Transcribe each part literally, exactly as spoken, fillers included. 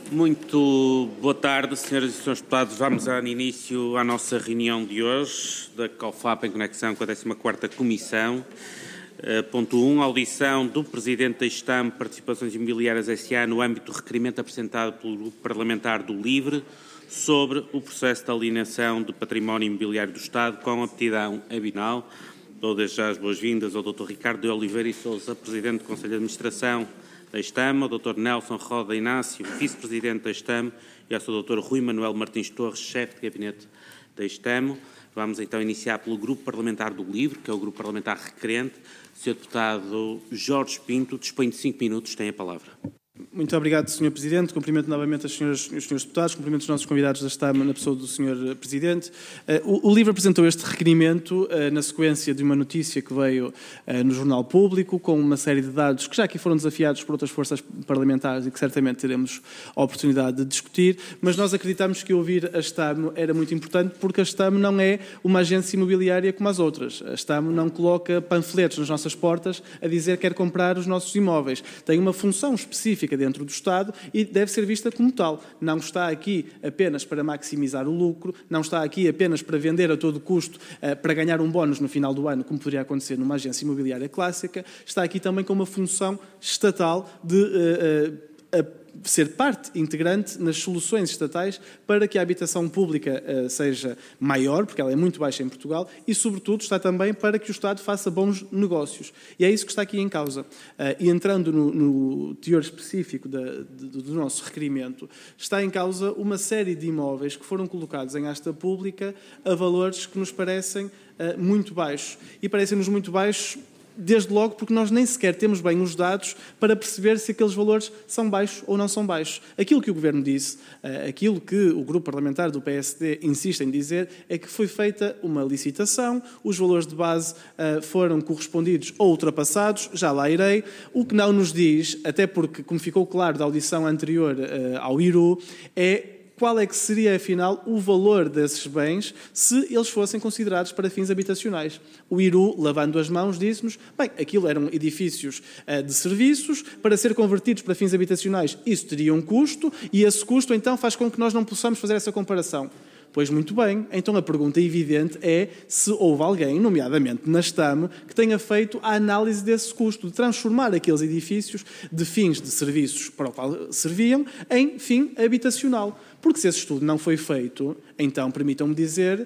Muito boa tarde, senhoras e senhores deputados. Vamos dar início à nossa reunião de hoje, da COFAP em conexão com a décima quarta Comissão. Uh, ponto um, audição do Presidente da STAM Participações Imobiliárias S A no âmbito do requerimento apresentado pelo Grupo Parlamentar do LIVRE sobre o processo de alienação de património imobiliário do Estado com aptidão abinal. Dou desde já as boas-vindas ao doutor Ricardo de Oliveira e Sousa, Presidente do Conselho de Administração da STAM, ao doutor Nelson Roda Inácio, Vice-Presidente da STAM, e ao seu doutor Rui Manuel Martins Torres, Chefe de Gabinete da STAM. Vamos então iniciar pelo Grupo Parlamentar do LIVRE, que é o Grupo Parlamentar requerente. senhor Deputado Jorge Pinto, dispõe de cinco minutos, tem a palavra. Muito obrigado, senhor Presidente. Cumprimento novamente as senhoras, os senhores deputados, cumprimento os nossos convidados da STAM na pessoa do senhor Presidente. Uh, o, o LIVRE apresentou este requerimento uh, na sequência de uma notícia que veio uh, no Jornal Público, com uma série de dados que já aqui foram desafiados por outras forças parlamentares e que certamente teremos a oportunidade de discutir, mas nós acreditamos que ouvir a STAM era muito importante porque a STAM não é uma agência imobiliária como as outras. A STAM não coloca panfletos nas nossas portas a dizer que quer comprar os nossos imóveis. Tem uma função específica dentro do Estado e deve ser vista como tal. Não está aqui apenas para maximizar o lucro, não está aqui apenas para vender a todo custo, uh, para ganhar um bónus no final do ano, como poderia acontecer numa agência imobiliária clássica, está aqui também com uma função estatal de uh, uh, ser parte integrante nas soluções estatais para que a habitação pública uh, seja maior, porque ela é muito baixa em Portugal, e, sobretudo, está também para que o Estado faça bons negócios. E é isso que está aqui em causa. Uh, e entrando no, no teor específico da, de, do nosso requerimento, está em causa uma série de imóveis que foram colocados em asta pública a valores que nos parecem uh, muito baixos. E parecem-nos muito baixos desde logo porque nós nem sequer temos bem os dados para perceber se aqueles valores são baixos ou não são baixos. Aquilo que o Governo disse, aquilo que o Grupo Parlamentar do P S D insiste em dizer, é que foi feita uma licitação, os valores de base foram correspondidos ou ultrapassados, já lá irei. O que não nos diz, até porque, como ficou claro da audição anterior ao I R U, é qual é que seria, afinal, o valor desses bens se eles fossem considerados para fins habitacionais. O I R U, lavando as mãos, disse-nos, bem, aquilo eram edifícios uh, de serviços, para ser convertidos para fins habitacionais, isso teria um custo, e esse custo, então, faz com que nós não possamos fazer essa comparação. Pois muito bem, então a pergunta evidente é se houve alguém, nomeadamente na STAM, que tenha feito a análise desse custo, de transformar aqueles edifícios de fins de serviços para o qual serviam em fim habitacional. Porque se esse estudo não foi feito, então, permitam-me dizer,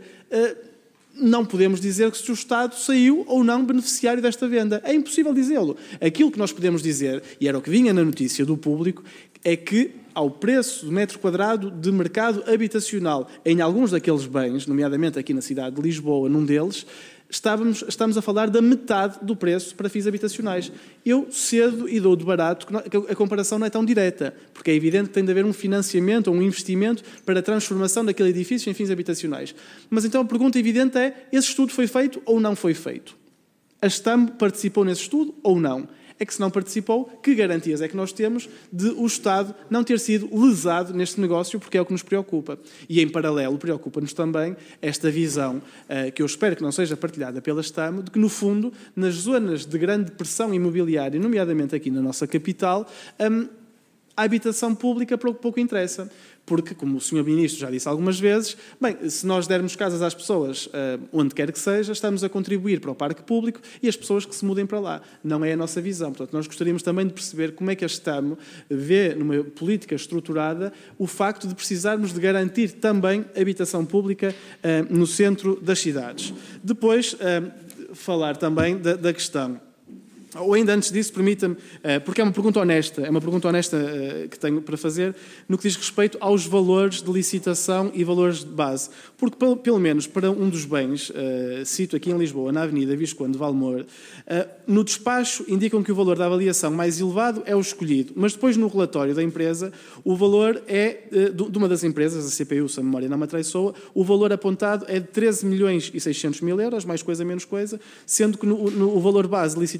não podemos dizer que se o Estado saiu ou não beneficiário desta venda. É impossível dizê-lo. Aquilo que nós podemos dizer, e era o que vinha na notícia do Público, é que ao preço do metro quadrado de mercado habitacional em alguns daqueles bens, nomeadamente aqui na cidade de Lisboa, num deles, estávamos, estamos a falar da metade do preço para fins habitacionais. Eu cedo e dou de barato que a comparação não é tão direta, porque é evidente que tem de haver um financiamento ou um investimento para a transformação daquele edifício em fins habitacionais. Mas então a pergunta evidente é, esse estudo foi feito ou não foi feito? A STAM participou nesse estudo ou não? É que se não participou, que garantias é que nós temos de o Estado não ter sido lesado neste negócio, porque é o que nos preocupa. E, em paralelo, preocupa-nos também esta visão, uh, que eu espero que não seja partilhada pela STAM, de que, no fundo, nas zonas de grande pressão imobiliária, nomeadamente aqui na nossa capital, um, a habitação pública pouco interessa. Porque, como o senhor Ministro já disse algumas vezes, bem, se nós dermos casas às pessoas, uh, onde quer que seja, estamos a contribuir para o parque público e as pessoas que se mudem para lá. Não é a nossa visão. Portanto, nós gostaríamos também de perceber como é que a STAM vê, numa política estruturada, o facto de precisarmos de garantir também habitação pública uh, no centro das cidades. Depois, uh, falar também da, da questão. Ou ainda antes disso, permita-me, porque é uma pergunta honesta, é uma pergunta honesta que tenho para fazer, no que diz respeito aos valores de licitação e valores de base. Porque, pelo menos, para um dos bens, cito aqui em Lisboa, na Avenida Visconde de Valmor, no despacho indicam que o valor da avaliação mais elevado é o escolhido, mas depois no relatório da empresa, o valor é, de uma das empresas, a C P U, se a memória não me atraiçoa, o valor apontado é de treze milhões e seiscentos mil euros, mais coisa, menos coisa, sendo que no, no, o valor base de licitação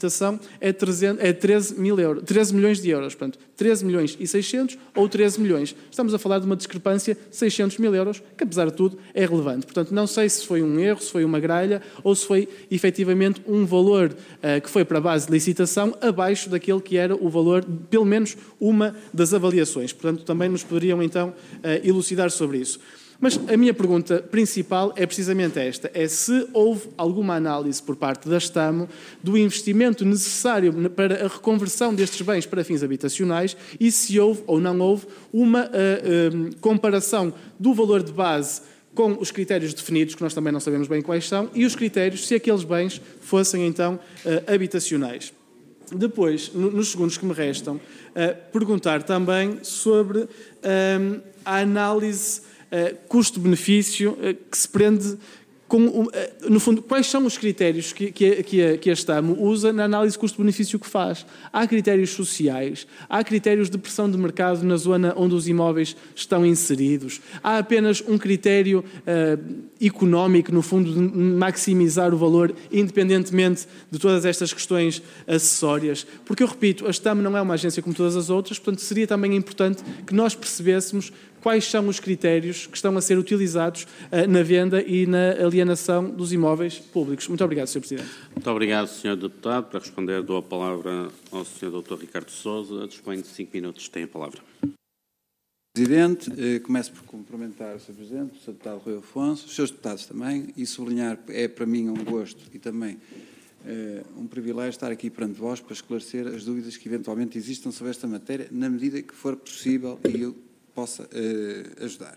é, trezentos, é treze, mil euros, treze milhões de euros. Portanto, treze milhões e seiscentos ou treze milhões. Estamos a falar de uma discrepância de seiscentos mil euros, que apesar de tudo é relevante. Portanto, não sei se foi um erro, se foi uma gralha ou se foi efetivamente um valor uh, que foi para a base de licitação abaixo daquele que era o valor, de, pelo menos uma das avaliações. Portanto, também nos poderiam então uh, elucidar sobre isso. Mas a minha pergunta principal é precisamente esta, é se houve alguma análise por parte da STAMO do investimento necessário para a reconversão destes bens para fins habitacionais e se houve ou não houve uma uh, uh, comparação do valor de base com os critérios definidos, que nós também não sabemos bem quais são, e os critérios se aqueles bens fossem então uh, habitacionais. Depois, no, nos segundos que me restam, uh, perguntar também sobre uh, a análise Uh, custo-benefício uh, que se prende com, uh, no fundo, quais são os critérios que, que, a, que, a, que a STAMO usa na análise custo-benefício que faz? Há critérios sociais, há critérios de pressão de mercado na zona onde os imóveis estão inseridos, há apenas um critério uh, económico, no fundo, de maximizar o valor, independentemente de todas estas questões acessórias. Porque, eu repito, a STAMO não é uma agência como todas as outras, portanto, seria também importante que nós percebêssemos quais são os critérios que estão a ser utilizados uh, na venda e na alienação dos imóveis públicos. Muito obrigado, senhor Presidente. Muito obrigado, senhor Deputado. Para responder, dou a palavra ao senhor doutor Ricardo Sousa. Dispõe de cinco minutos. Tem a palavra. Presidente, eh, começo por cumprimentar o senhor Presidente, o senhor Deputado Rui Afonso, os seus deputados também, e sublinhar que é para mim um gosto e também eh, um privilégio estar aqui perante vós para esclarecer as dúvidas que eventualmente existam sobre esta matéria, na medida que for possível e eu possa uh, ajudar.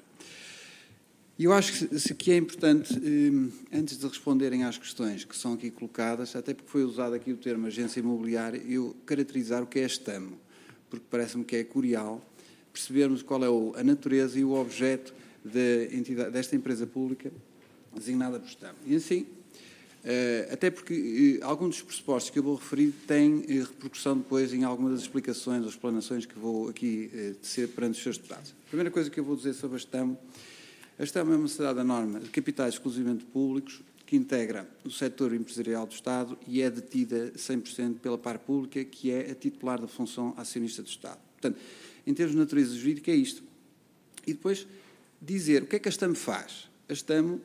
E eu acho que, que é importante, uh, antes de responderem às questões que são aqui colocadas, até porque foi usado aqui o termo agência imobiliária, eu caracterizar o que é a STAMO, porque parece-me que é curial percebermos qual é o, a natureza e o objeto de entidade, desta empresa pública designada por STAMO. E assim, Uh, até porque uh, alguns dos pressupostos que eu vou referir têm uh, repercussão depois em algumas das explicações ou explanações que vou aqui uh, tecer perante os seus deputados. A primeira coisa que eu vou dizer sobre a STAMO, a STAMO é uma sociedade anónima de capitais exclusivamente públicos que integra o setor empresarial do Estado e é detida cem por cento pela par pública, que é a titular da função acionista do Estado. Portanto, em termos de natureza jurídica é isto. E depois dizer o que é que a STAMO faz. A STAMO,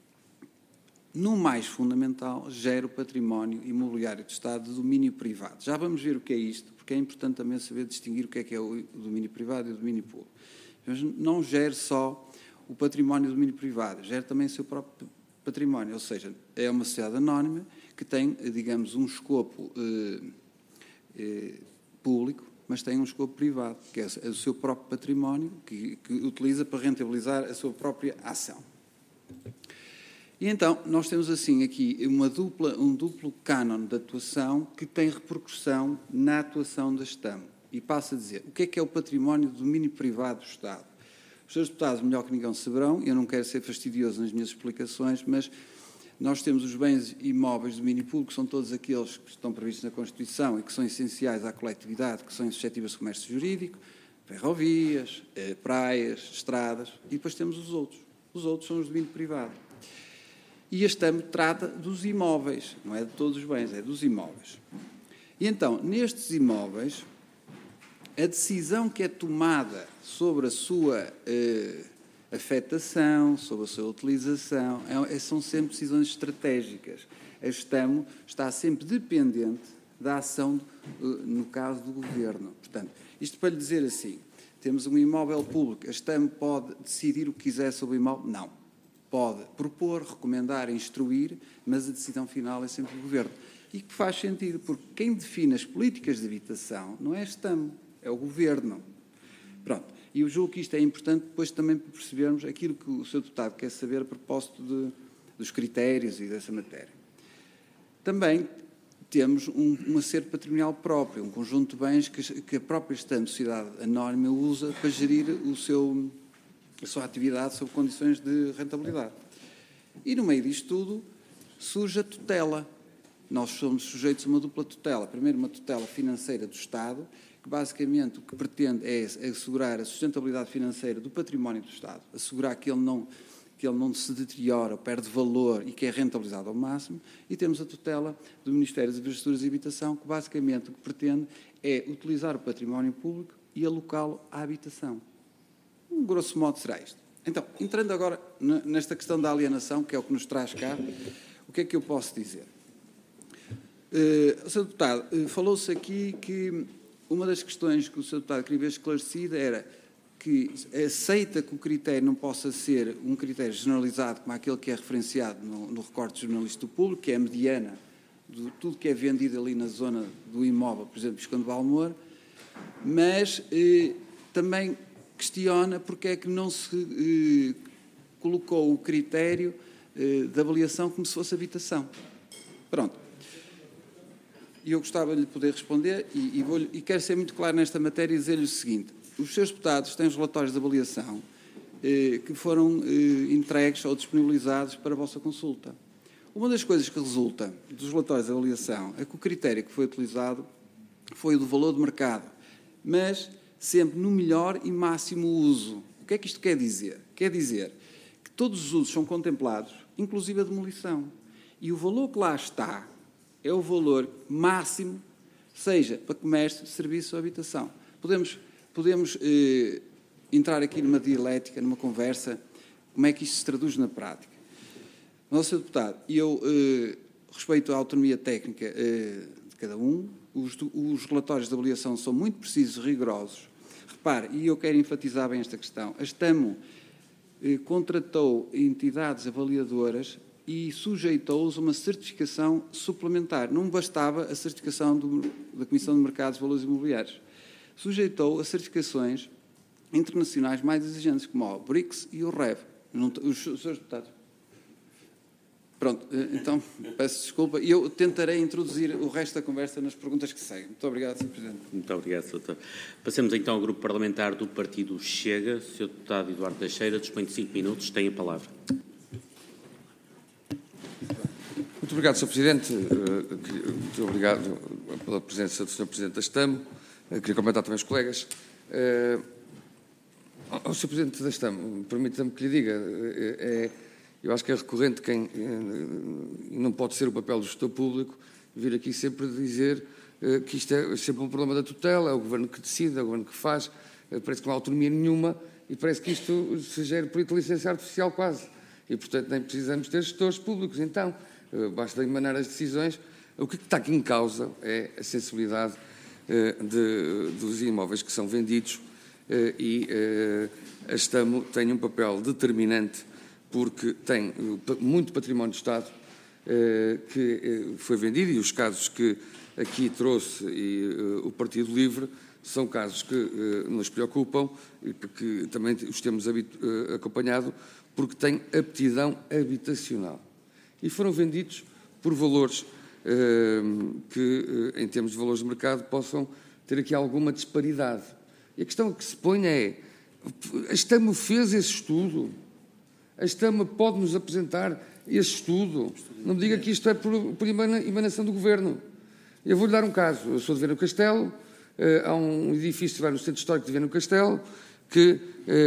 no mais fundamental, gera o património imobiliário do Estado de domínio privado. Já vamos ver o que é isto, porque é importante também saber distinguir o que é que é o domínio privado e o domínio público. Mas não gera só o património do domínio privado, gera também o seu próprio património, ou seja, é uma sociedade anónima que tem, digamos, um escopo eh, eh, público, mas tem um escopo privado, que é o seu próprio património, que, que utiliza para rentabilizar a sua própria ação. E então, nós temos assim aqui uma dupla, um duplo cânon de atuação que tem repercussão na atuação da STAMO. E passo a dizer, o que é que é o património do domínio privado do Estado? Os seus deputados, melhor que ninguém saberão, eu não quero ser fastidioso nas minhas explicações, mas nós temos os bens imóveis de domínio público, que são todos aqueles que estão previstos na Constituição e que são essenciais à coletividade, que são suscetíveis de comércio jurídico, ferrovias, praias, estradas, e depois temos os outros. Os outros são os de domínio privado. E a STAMO trata dos imóveis, não é de todos os bens, é dos imóveis. E então, nestes imóveis, a decisão que é tomada sobre a sua eh, afetação, sobre a sua utilização, é, são sempre decisões estratégicas. A STAMO está sempre dependente da ação, no caso do Governo. Portanto, isto para lhe dizer assim, temos um imóvel público, a STAMO pode decidir o que quiser sobre o imóvel? Não. Pode propor, recomendar, instruir, mas a decisão final é sempre do Governo. E que faz sentido, porque quem define as políticas de habitação não é a STAMO, é o Governo. Pronto. E eu julgo que isto é importante depois também para percebermos aquilo que o senhor Deputado quer saber a propósito de, dos critérios e dessa matéria. Também temos um, um acervo patrimonial próprio, um conjunto de bens que, que a própria STAMO, Sociedade Anónima, usa para gerir o seu... a sua atividade sob condições de rentabilidade. E no meio disto tudo surge a tutela. Nós somos sujeitos a uma dupla tutela. Primeiro, uma tutela financeira do Estado, que basicamente o que pretende é assegurar a sustentabilidade financeira do património do Estado, assegurar que ele não, que ele não se deteriora, perde valor e que é rentabilizado ao máximo, e temos a tutela do Ministério das Infraestruturas e Habitação, que basicamente o que pretende é utilizar o património público e alocá-lo à habitação. Um grosso modo será isto. Então, entrando agora nesta questão da alienação, que é o que nos traz cá, o que é que eu posso dizer? Uh, senhor Deputado, uh, falou-se aqui que uma das questões que o senhor Deputado queria ver esclarecida era que aceita que o critério não possa ser um critério generalizado como aquele que é referenciado no, no recorte jornalístico do público, que é a mediana de tudo que é vendido ali na zona do imóvel, por exemplo, Visconde de Valmor, mas eh, também questiona porque é que não se eh, colocou o critério eh, de avaliação como se fosse habitação. Pronto. E eu gostava de lhe poder responder e, e, vou, e quero ser muito claro nesta matéria e dizer-lhe o seguinte. Os seus deputados têm os relatórios de avaliação eh, que foram eh, entregues ou disponibilizados para a vossa consulta. Uma das coisas que resulta dos relatórios de avaliação é que o critério que foi utilizado foi o do valor de mercado, mas sempre no melhor e máximo uso. O que é que isto quer dizer? Quer dizer que todos os usos são contemplados, inclusive a demolição. E o valor que lá está é o valor máximo, seja para comércio, serviço ou habitação. Podemos... Podemos eh, entrar aqui numa dialética, numa conversa, como é que isto se traduz na prática. Nosso senhor Deputado, eu eh, respeito a autonomia técnica eh, de cada um, os, os relatórios de avaliação são muito precisos e rigorosos. Repare, e eu quero enfatizar bem esta questão, a STAMO eh, contratou entidades avaliadoras e sujeitou-os a uma certificação suplementar. Não bastava a certificação do, da Comissão de Mercados e Valores Imobiliários. Sujeitou a certificações internacionais mais exigentes, como o BRICS e o R E V. Não, os, os seus deputados. Pronto, então, peço desculpa. E eu tentarei introduzir o resto da conversa nas perguntas que seguem. Muito obrigado, senhor Presidente. Muito obrigado, doutor. Passemos então ao grupo parlamentar do Partido Chega. senhor Deputado Eduardo Teixeira, dispõe de cinco minutos. Tem a palavra. Muito obrigado, senhor Presidente. Muito obrigado pela presença do senhor Presidente da STAMO. Queria comentar também os colegas. Uh, ao senhor Presidente da STAMO, permita-me que lhe diga, é, eu acho que é recorrente quem, e não pode ser o papel do gestor público, vir aqui sempre dizer uh, que isto é sempre um problema da tutela, é o Governo que decide, é o Governo que faz, uh, parece que não há autonomia nenhuma e parece que isto se gera por inteligência artificial quase. E, portanto, nem precisamos ter gestores públicos. Então, uh, basta emanar as decisões. O que está aqui em causa é a sensibilidade De, dos imóveis que são vendidos e a STAMO tem um papel determinante porque tem muito património do Estado que foi vendido e os casos que aqui trouxe e o Partido Livre são casos que nos preocupam e que também os temos acompanhado porque têm aptidão habitacional e foram vendidos por valores que, em termos de valores de mercado, possam ter aqui alguma disparidade. E a questão que se põe é, a STAMO fez esse estudo? A STAMO pode-nos apresentar esse estudo? Não me diga que isto é por, por emanação do Governo. Eu vou-lhe dar um caso. Eu sou de Viana do Castelo, há um edifício no Centro Histórico de Viana do Castelo que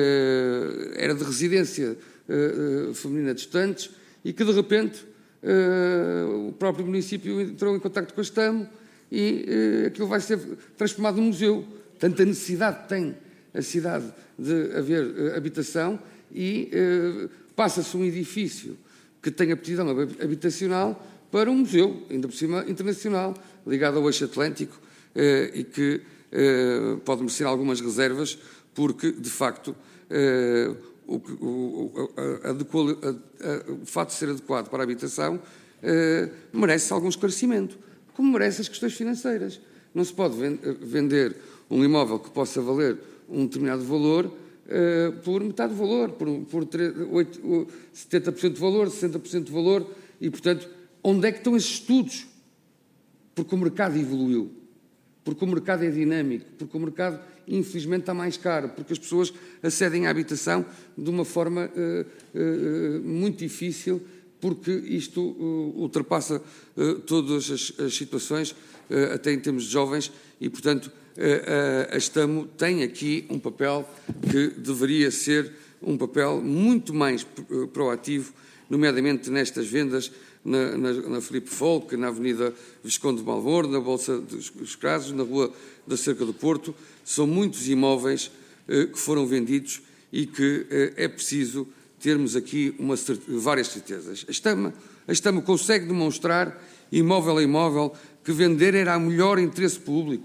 era de residência feminina de estudantes e que, de repente, Uh, o próprio município entrou em contacto com a STAMO e uh, aquilo vai ser transformado num museu. Tanta necessidade tem a cidade de haver uh, habitação e uh, passa-se um edifício que tem aptidão habitacional para um museu, ainda por cima internacional, ligado ao eixo atlântico uh, e que uh, pode merecer algumas reservas porque, de facto, uh, O, o, a, a, a, o fato de ser adequado para a habitação eh, merece algum esclarecimento, como merece as questões financeiras. Não se pode vender um imóvel que possa valer um determinado valor eh, por metade do valor, por, por setenta por cento de valor, sessenta por cento de valor, e, portanto, onde é que estão esses estudos? Porque o mercado evoluiu, porque o mercado é dinâmico, porque o mercado, infelizmente, está mais caro, porque as pessoas acedem à habitação de uma forma uh, uh, muito difícil, porque isto uh, ultrapassa uh, todas as, as situações, uh, até em termos de jovens, e, portanto, uh, uh, a STAMO tem aqui um papel que deveria ser um papel muito mais proativo, nomeadamente nestas vendas na, na, na Filipe Folk, na Avenida Visconde de Malvor, na Bolsa dos Crasos, na Rua da Cerca do Porto. São muitos imóveis eh, que foram vendidos e que eh, é preciso termos aqui uma, várias certezas. A Estama, a Estama consegue demonstrar, imóvel a imóvel, que vender era o melhor interesse público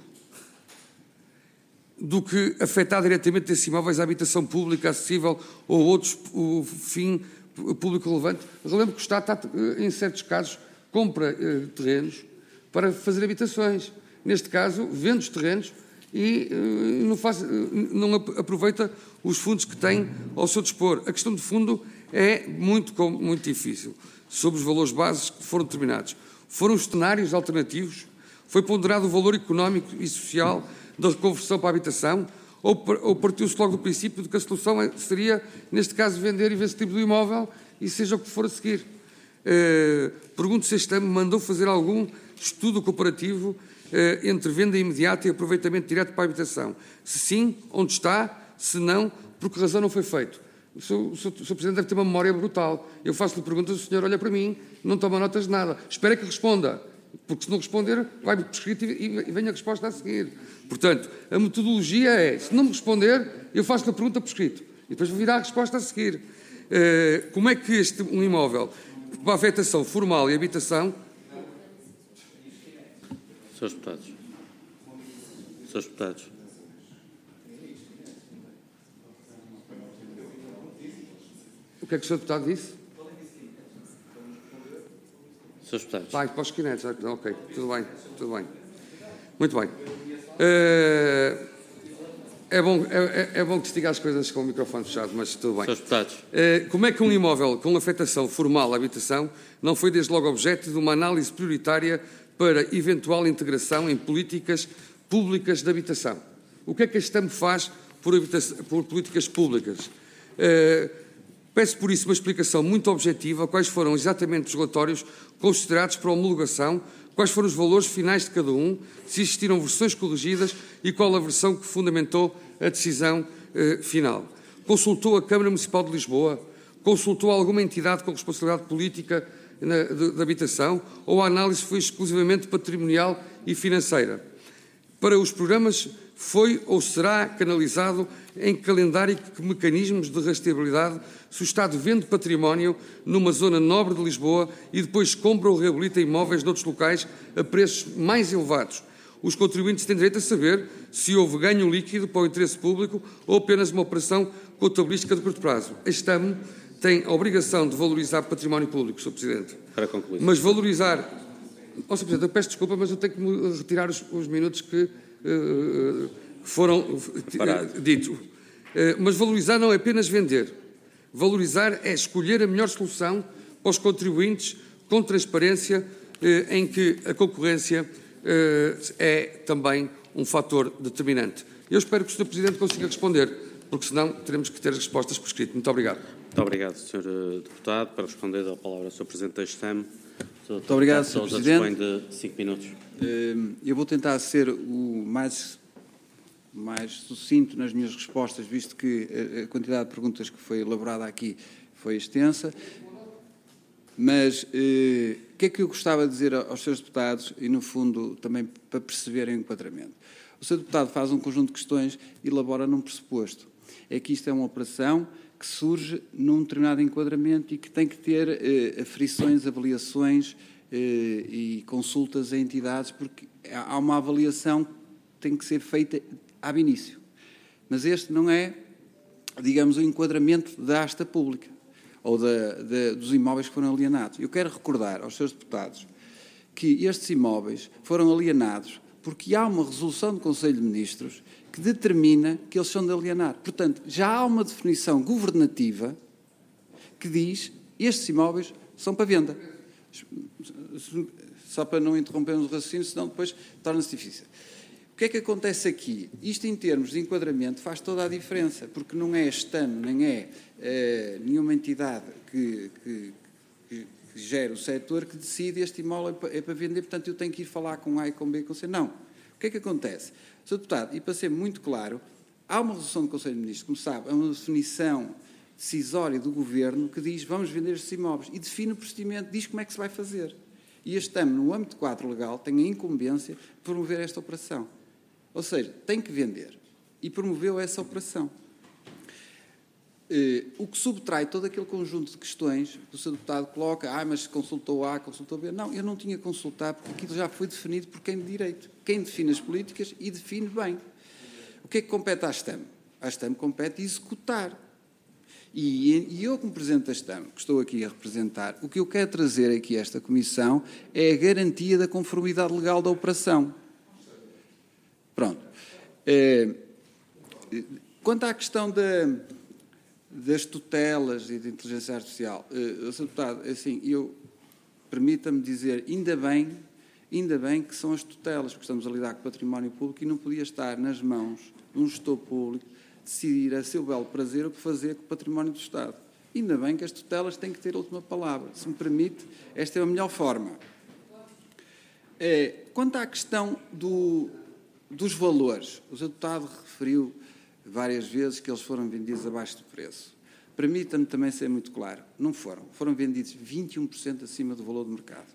do que afetar diretamente esses imóveis à habitação pública acessível ou outros o fim público relevante. Relembro que o Estado, está, em certos casos, compra eh, terrenos para fazer habitações. Neste caso, vende os terrenos e eh, não, faz, não aproveita os fundos que tem ao seu dispor. A questão de fundo é muito, muito difícil. Sobre os valores básicos que foram determinados. Foram os cenários alternativos? Foi ponderado o valor económico e social da reconversão para a habitação? Ou, ou partiu-se logo do princípio de que a solução seria, neste caso, vender e ver esse tipo de imóvel e seja o que for a seguir? Uh, pergunto se este ano mandou fazer algum estudo comparativo uh, entre venda imediata e aproveitamento direto para a habitação. Se sim, onde está? Se não, por que razão não foi feito? O senhor Presidente deve ter uma memória brutal. Eu faço-lhe perguntas, o senhor olha para mim, não toma notas de nada. Espera que responda, porque se não responder, vai por escrito e, e vem a resposta a seguir. Portanto, a metodologia é, se não me responder, eu faço-lhe a pergunta por escrito. E depois virá a resposta a seguir. Uh, como é que este, um imóvel, para a afetação formal e habitação... Senhores Deputados. Senhores Deputados. O que é que o senhor Deputado disse? Senhores Deputados. Vai, para os esquinetes. Ok, tudo bem, tudo bem. Muito bem. Uh, é, bom, é, é bom que se diga as coisas com o microfone fechado, mas tudo bem. Senhores Deputados. Uh, como é que um imóvel com afetação formal à habitação não foi desde logo objeto de uma análise prioritária para eventual integração em políticas públicas de habitação? O que é que a Estamo faz por, por políticas públicas? Uh, Peço, por isso, uma explicação muito objetiva quais foram exatamente os relatórios considerados para homologação, quais foram os valores finais de cada um, se existiram versões corrigidas e qual a versão que fundamentou a decisão eh, final. Consultou a Câmara Municipal de Lisboa? Consultou alguma entidade com responsabilidade política na, de, de habitação? Ou a análise foi exclusivamente patrimonial e financeira? Para os programas, foi ou será canalizado em calendário que mecanismos de rastreabilidade se o Estado vende património numa zona nobre de Lisboa e depois compra ou reabilita imóveis noutros locais a preços mais elevados? Os contribuintes têm direito a saber se houve ganho líquido para o interesse público ou apenas uma operação contabilística de curto prazo. A Estamo tem a obrigação de valorizar património público, senhor Presidente. Para concluir. Mas valorizar... Oh, senhor Presidente, eu peço desculpa, mas eu tenho que me retirar os, os minutos que uh, foram uh, ditos. Uh, mas valorizar não é apenas vender. Valorizar é escolher a melhor solução para os contribuintes com transparência, eh, em que a concorrência eh, é também um fator determinante. Eu espero que o senhor Presidente consiga responder, porque senão teremos que ter as respostas por escrito. Muito obrigado. Muito obrigado, senhor Deputado. Para responder, a palavra ao senhor Presidente da Estamo. Muito obrigado, senhor Presidente. Dispõe de cinco minutos. Eu vou tentar ser o mais... mais sucinto nas minhas respostas, visto que a quantidade de perguntas que foi elaborada aqui foi extensa. Mas eh, o que é que eu gostava de dizer aos senhores deputados e, no fundo, também para perceberem o enquadramento? O senhor deputado faz um conjunto de questões e elabora num pressuposto. É que isto é uma operação que surge num determinado enquadramento e que tem que ter eh, aferições, avaliações eh, e consultas a entidades, porque há uma avaliação que tem que ser feita ab início. Mas este não é, digamos, o enquadramento da asta pública ou da, da, dos imóveis que foram alienados. Eu quero recordar aos seus deputados que estes imóveis foram alienados porque há uma resolução do Conselho de Ministros que determina que eles são de alienar. Portanto, já há uma definição governativa que diz que estes imóveis são para venda. Só para não interrompermos o raciocínio, senão depois torna-se difícil. O que é que acontece aqui? Isto, em termos de enquadramento, faz toda a diferença, porque não é a Estamo, nem é uh, nenhuma entidade que, que, que, que gera o setor que decide este imóvel é para, é para vender, portanto eu tenho que ir falar com A e com B, com C. Não. O que é que acontece? senhor Deputado, e para ser muito claro, há uma resolução do Conselho de Ministros, como sabe, é uma definição decisória do Governo que diz vamos vender estes imóveis e define o procedimento, diz como é que se vai fazer. E este A M, no âmbito do quadro legal, tem a incumbência de promover esta operação. Ou seja, tem que vender. E promoveu essa operação. O que subtrai todo aquele conjunto de questões que o senhor Deputado coloca, ah, mas consultou A, consultou B. Não, eu não tinha que consultar porque aquilo já foi definido por quem de direito. Quem define as políticas e define bem. O que é que compete à S T A M? À S T A M compete executar. E, e eu, como Presidente da S T A M, que estou aqui a representar, o que eu quero trazer aqui a esta Comissão é a garantia da conformidade legal da operação. Pronto. É, quanto à questão da, das tutelas e da inteligência artificial, é, senhor Deputado, assim, eu, permita-me dizer, ainda bem, ainda bem que são as tutelas, porque estamos a lidar com o património público e não podia estar nas mãos de um gestor público decidir a seu belo prazer o que fazer com o património do Estado. Ainda bem que as tutelas têm que ter a última palavra. Se me permite, esta é a melhor forma. É, quanto à questão do, dos valores, o senhor Deputado referiu várias vezes que eles foram vendidos abaixo do preço. Permita-me também ser muito claro. Não foram. Foram vendidos vinte e um por cento acima do valor do mercado.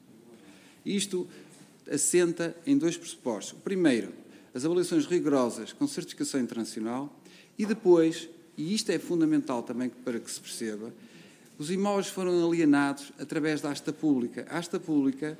Isto assenta em dois pressupostos. O primeiro, as avaliações rigorosas com certificação internacional. E depois, e isto é fundamental também para que se perceba, os imóveis foram alienados através da asta pública. A asta pública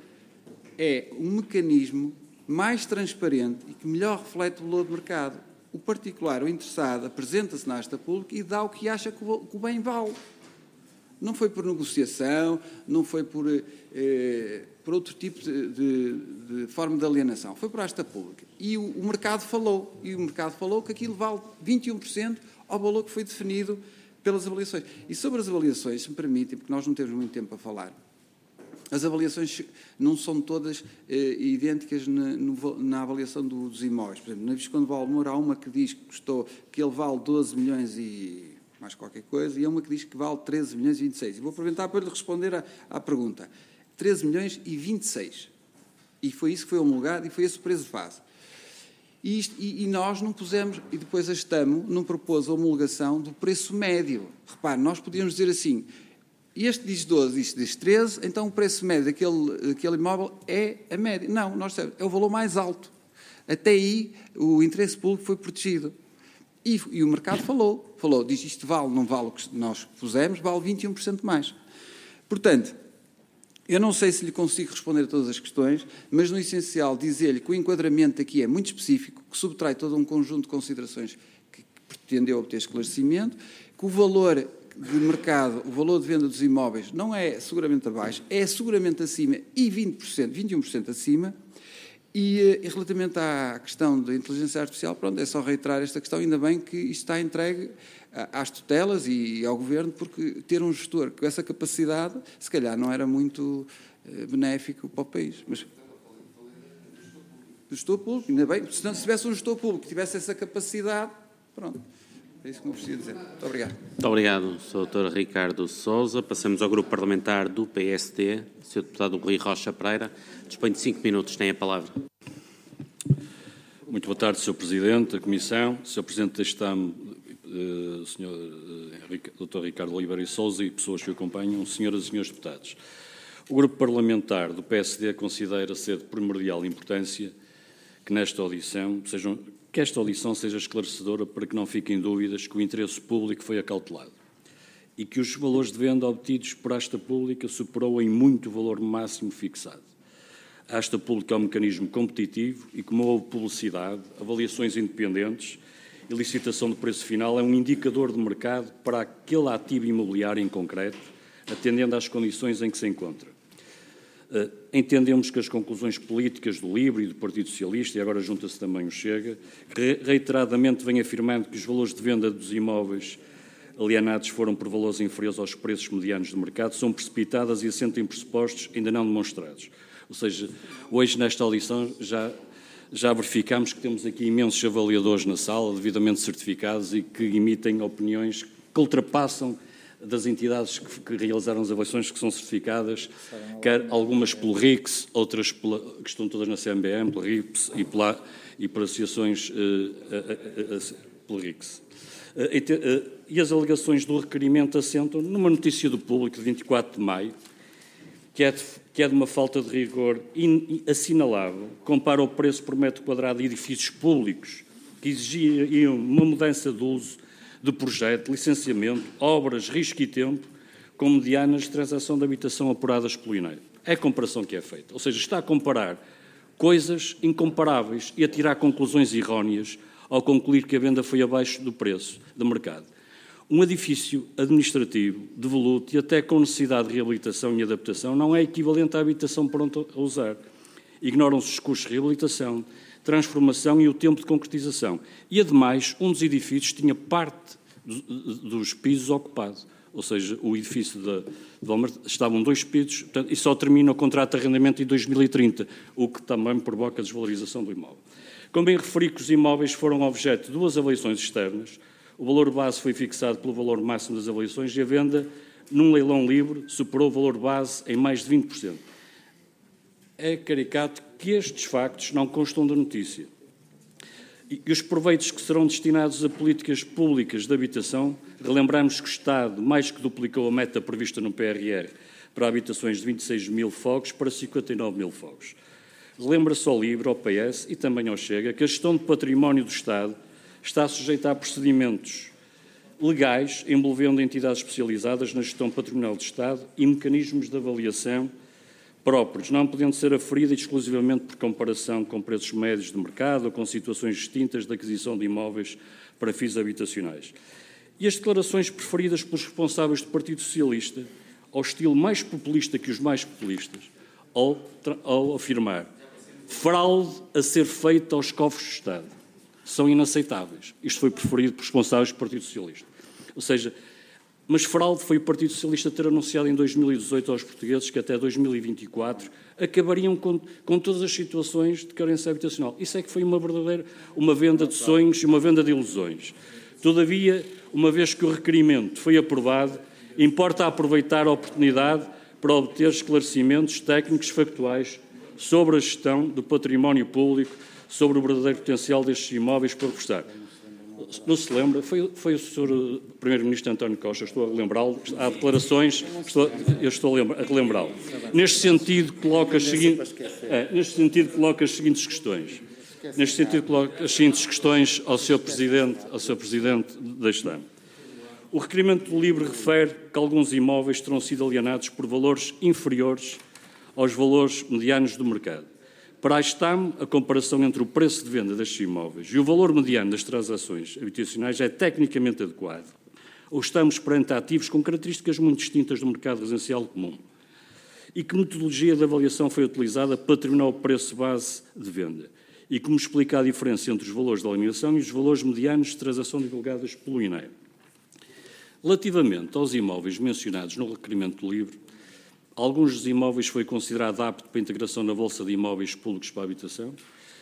é um mecanismo mais transparente e que melhor reflete o valor do mercado. O particular, o interessado, apresenta-se na asta pública e dá o que acha que o bem vale. Não foi por negociação, não foi por, eh, por outro tipo de, de, de forma de alienação. Foi por asta pública. E o, o mercado falou. E o mercado falou que aquilo vale vinte e um por cento ao valor que foi definido pelas avaliações. E sobre as avaliações, se me permitem, porque nós não temos muito tempo a falar, as avaliações não são todas eh, idênticas na, no, na avaliação do, dos imóveis. Por exemplo, na Visconde de Valmor há uma que diz que, custou, que ele vale doze milhões e mais qualquer coisa, e há uma que diz que vale treze milhões e vinte e seis. E vou aproveitar para lhe responder à, à pergunta. treze milhões e vinte e seis. E foi isso que foi homologado e foi esse o preço de base. E, isto, e, e nós não pusemos, e depois a S T A M não propôs a homologação do preço médio. Repare, nós podíamos dizer assim, este diz doze, isto diz treze, então o preço médio daquele, daquele imóvel é a média. Não, nós sabemos, é o valor mais alto. Até aí o interesse público foi protegido. E, e o mercado falou, falou, diz isto vale, não vale o que nós pusemos, vale vinte e um por cento mais. Portanto, eu não sei se lhe consigo responder a todas as questões, mas no essencial dizer-lhe que o enquadramento aqui é muito específico, que subtrai todo um conjunto de considerações que pretendeu obter esclarecimento, que o valor de mercado, o valor de venda dos imóveis não é seguramente abaixo, é seguramente acima e vinte por cento, vinte e um por cento acima. E, e relativamente à questão da inteligência artificial, pronto, é só reiterar esta questão, ainda bem que isto está entregue às tutelas e ao Governo, porque ter um gestor com essa capacidade, se calhar não era muito eh, benéfico para o país. Mas do gestor público, ainda bem, se não se tivesse um gestor público que tivesse essa capacidade, pronto, é isso que me preciso dizer. Muito obrigado. Muito obrigado, senhor doutor Ricardo Sousa. Passamos ao grupo parlamentar do P S D, senhor deputado Rui Rocha Pereira. Dispõe de cinco minutos, tem a palavra. Muito boa tarde, senhor Presidente da Comissão, senhor Presidente da S T A M, senhor doutor Ricardo Oliveira e Sousa e pessoas que o acompanham, senhoras e senhores deputados. O grupo parlamentar do P S D considera ser de primordial importância que nesta audição sejam, que esta audição seja esclarecedora para que não fiquem dúvidas que o interesse público foi acautelado e que os valores de venda obtidos por asta pública superou em muito o valor máximo fixado. A asta pública é um mecanismo competitivo e, como houve publicidade, avaliações independentes e licitação de preço final é um indicador de mercado para aquele ativo imobiliário em concreto, atendendo às condições em que se encontra. Uh, entendemos que as conclusões políticas do LIVRE e do Partido Socialista, e agora junta-se também o Chega, re reiteradamente vem afirmando que os valores de venda dos imóveis alienados foram por valores inferiores aos preços medianos do mercado, são precipitadas e assentam pressupostos ainda não demonstrados. Ou seja, hoje nesta audição já, já verificamos que temos aqui imensos avaliadores na sala, devidamente certificados e que emitem opiniões que ultrapassam das entidades que, que realizaram as avaliações que são certificadas, quer algumas pelo R I C S, outras pela, que estão todas na C M B M, pela R I P S e, pela, e por associações uh, uh, uh, uh, pelo R I C S. E as alegações do requerimento assentam numa notícia do Público de vinte e quatro de maio, que é de, que é de uma falta de rigor assinalável, compara o preço por metro quadrado de edifícios públicos que exigiam uma mudança de uso, de projeto, licenciamento, obras, risco e tempo, com medianas de transação de habitação apuradas pelo I N E. É a comparação que é feita. Ou seja, está a comparar coisas incomparáveis e a tirar conclusões erróneas ao concluir que a venda foi abaixo do preço de mercado. Um edifício administrativo, devoluto e até com necessidade de reabilitação e adaptação não é equivalente à habitação pronta a usar. Ignoram-se os custos de reabilitação, transformação e o tempo de concretização. E, ademais, um dos edifícios tinha parte dos pisos ocupado. Ou seja, o edifício de Valmar estavam dois pisos, portanto, e só termina o contrato de arrendamento em dois mil e trinta, o que também provoca a desvalorização do imóvel. Como bem referi que os imóveis foram objeto de duas avaliações externas, o valor base foi fixado pelo valor máximo das avaliações e a venda, num leilão livre, superou o valor base em mais de vinte por cento. É caricato que estes factos não constam da notícia. E os proveitos que serão destinados a políticas públicas de habitação, relembramos que o Estado mais que duplicou a meta prevista no P R R para habitações de vinte e seis mil fogos para cinquenta e nove mil fogos. Relembra-se ao LIVRE, ao P S e também ao Chega que a gestão de património do Estado está sujeita a procedimentos legais envolvendo entidades especializadas na gestão patrimonial do Estado e mecanismos de avaliação próprios, não podendo ser aferida exclusivamente por comparação com preços médios de mercado ou com situações distintas de aquisição de imóveis para fins habitacionais. E as declarações preferidas pelos responsáveis do Partido Socialista, ao estilo mais populista que os mais populistas, ao, ao afirmar fraude a ser feita aos cofres do Estado, são inaceitáveis. Isto foi preferido por responsáveis do Partido Socialista. Ou seja, mas fraude foi o Partido Socialista ter anunciado em dois mil e dezoito aos portugueses que até dois mil e vinte e quatro acabariam com, com todas as situações de carência habitacional. Isso é que foi uma verdadeira, uma venda de sonhos e uma venda de ilusões. Todavia, uma vez que o requerimento foi aprovado, importa aproveitar a oportunidade para obter esclarecimentos técnicos factuais sobre a gestão do património público, sobre o verdadeiro potencial destes imóveis para reforçar. Não se lembra? Foi, foi o senhor Primeiro-Ministro António Costa, estou a relembrá-lo, há declarações, estou, eu estou a relembrá-lo. Neste sentido, coloca as seguintes, é, neste sentido, coloca as seguintes questões. Neste sentido, coloca as seguintes questões ao senhor Presidente, ao senhor Presidente deste ano. O requerimento do LIVRE refere que alguns imóveis terão sido alienados por valores inferiores aos valores medianos do mercado. Para a STAM, a comparação entre o preço de venda destes imóveis e o valor mediano das transações habitacionais é tecnicamente adequado, ou estamos perante ativos com características muito distintas do mercado residencial comum? E que metodologia de avaliação foi utilizada para determinar o preço base de venda? E como explica a diferença entre os valores de alienação e os valores medianos de transação divulgadas pelo I N E? Relativamente aos imóveis mencionados no requerimento do LIVRE, alguns dos imóveis foi considerado apto para integração na Bolsa de Imóveis Públicos para a Habitação?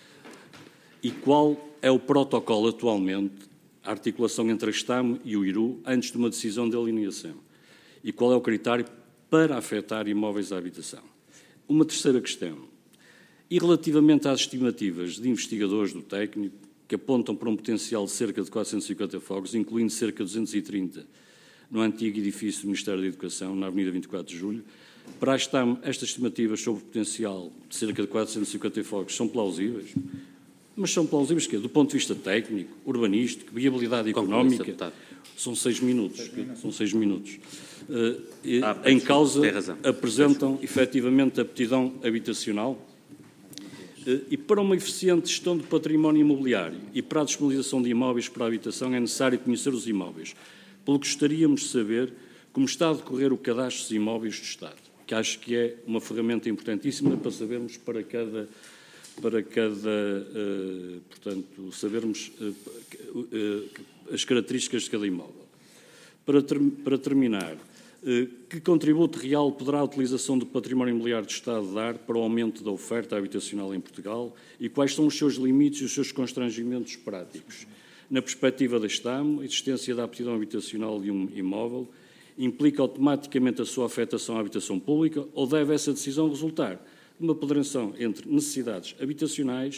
E qual é o protocolo atualmente, a articulação entre a STAM e o I R U, antes de uma decisão de alienação? E qual é o critério para afetar imóveis à habitação? Uma terceira questão. E relativamente às estimativas de investigadores do técnico, que apontam para um potencial de cerca de quatrocentos e cinquenta fogos, incluindo cerca de duzentos e trinta no antigo edifício do Ministério da Educação, na Avenida vinte e quatro de Julho, para a STAM, estas estimativas sobre o potencial de cerca de quatrocentos e cinquenta fogos são plausíveis? Mas são plausíveis que, do ponto de vista técnico, urbanístico, viabilidade económica, são seis minutos. São seis minutos. Uh, e, ah, em causa, apresentam efetivamente aptidão habitacional? Uh, e para uma eficiente gestão do património imobiliário e para a disponibilização de imóveis para a habitação é necessário conhecer os imóveis. Pelo que gostaríamos de saber como está a decorrer o cadastro dos imóveis do Estado, que acho que é uma ferramenta importantíssima para sabermos para cada, para cada uh, portanto, sabermos uh, uh, as características de cada imóvel. Para, ter, para terminar, uh, que contributo real poderá a utilização do património imobiliário do Estado dar para o aumento da oferta habitacional em Portugal e quais são os seus limites e os seus constrangimentos práticos? Na perspectiva da STAM, a existência da aptidão habitacional de um imóvel implica automaticamente a sua afetação à habitação pública ou deve essa decisão resultar de uma ponderação entre necessidades habitacionais,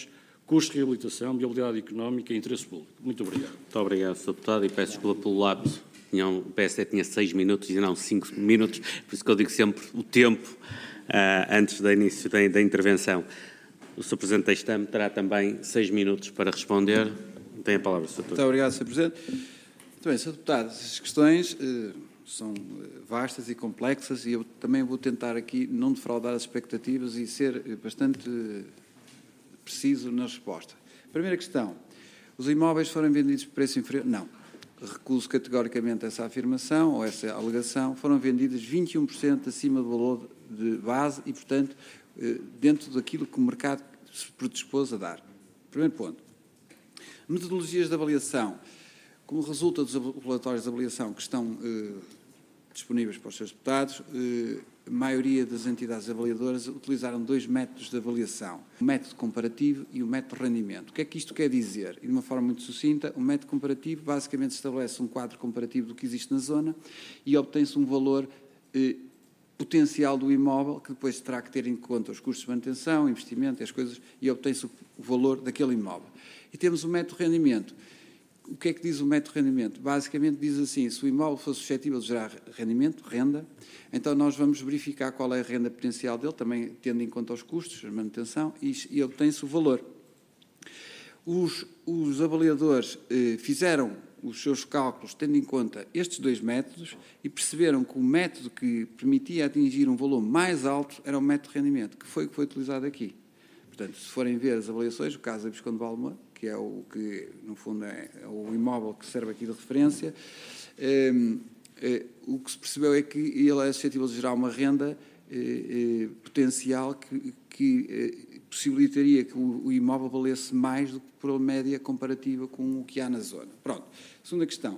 custo de reabilitação, viabilidade económica e interesse público. Muito obrigado. Muito obrigado, senhor Deputado, e peço desculpa pelo lapso. O P S D tinha seis minutos e não cinco minutos, por isso que eu digo sempre o tempo uh, antes do início da, da intervenção. O senhor Presidente da Estame terá também seis minutos para responder. Tem a palavra, senhor Deputado. Muito obrigado, senhor Presidente. Muito bem, senhor Deputado, as questões uh, são vastas e complexas e eu também vou tentar aqui não defraudar as expectativas e ser bastante uh, preciso na resposta. Primeira questão, os imóveis foram vendidos por preço inferior? Não. Recuso categoricamente essa afirmação ou essa alegação. Foram vendidas vinte e um por cento acima do valor de base e, portanto, dentro daquilo que o mercado se predispôs a dar. Primeiro ponto. Metodologias de avaliação. Como resulta dos relatórios de avaliação que estão eh, disponíveis para os seus deputados, eh, a maioria das entidades avaliadoras utilizaram dois métodos de avaliação, o método comparativo e o método rendimento. O que é que isto quer dizer? E de uma forma muito sucinta, o método comparativo basicamente estabelece um quadro comparativo do que existe na zona e obtém-se um valor eh, potencial do imóvel, que depois terá que ter em conta os custos de manutenção, investimento e as coisas, e obtém-se o valor daquele imóvel. E temos o método rendimento. O que é que diz o método de rendimento? Basicamente diz assim, se o imóvel for suscetível de gerar rendimento, renda, então nós vamos verificar qual é a renda potencial dele, também tendo em conta os custos, a manutenção, e, e obtém-se o valor. Os, os avaliadores eh, fizeram os seus cálculos tendo em conta estes dois métodos e perceberam que o método que permitia atingir um valor mais alto era o método de rendimento, que foi o que foi utilizado aqui. Portanto, se forem ver as avaliações, o caso da Visconde de Valmor, que é o que, no fundo, é o imóvel que serve aqui de referência, eh, eh, o que se percebeu é que ele é suscetível de gerar uma renda eh, eh, potencial que, que eh, possibilitaria que o, o imóvel valesse mais do que por a média comparativa com o que há na zona. Pronto. Segunda questão.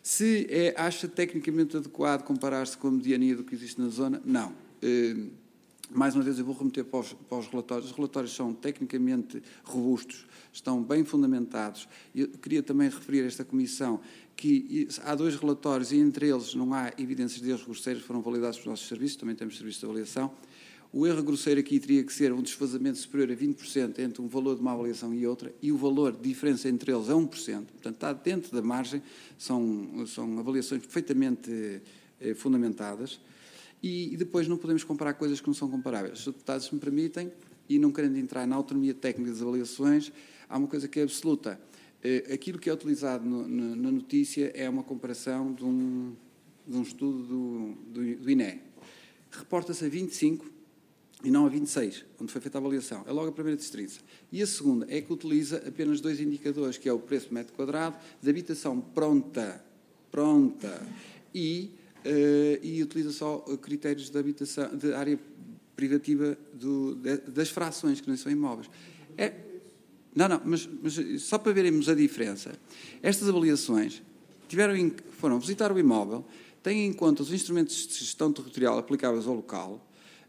Se é, acha tecnicamente adequado comparar-se com a mediania do que existe na zona? Não. Eh, Mais uma vez, eu vou remeter para os, para os relatórios. Os relatórios são tecnicamente robustos, estão bem fundamentados. Eu queria também referir a esta Comissão que há dois relatórios e entre eles não há evidências de erros grosseiros que foram validados pelos nossos serviços, também temos serviços de avaliação. O erro grosseiro aqui teria que ser um desfazamento superior a vinte por cento entre um valor de uma avaliação e outra, e o valor de diferença entre eles é um por cento. Portanto, está dentro da margem, são, são avaliações perfeitamente eh, fundamentadas. E, e depois não podemos comparar coisas que não são comparáveis. Os deputados, se me permitem, e não querendo entrar na autonomia técnica das avaliações, há uma coisa que é absoluta. Eh, aquilo que é utilizado no, no, na notícia é uma comparação de um, de um estudo do, do, do I N E. Reporta-se a vinte e cinco e não a vinte e seis, onde foi feita a avaliação. É logo a primeira distriça. E a segunda é que utiliza apenas dois indicadores, que é o preço por metro quadrado, de habitação pronta, pronta, e... Uh, e utiliza só critérios de habitação, de área privativa do, de, das frações, que não são imóveis. É, não, não, mas, mas só para vermos a diferença, estas avaliações tiveram em, foram visitar o imóvel, têm em conta os instrumentos de gestão territorial aplicáveis ao local,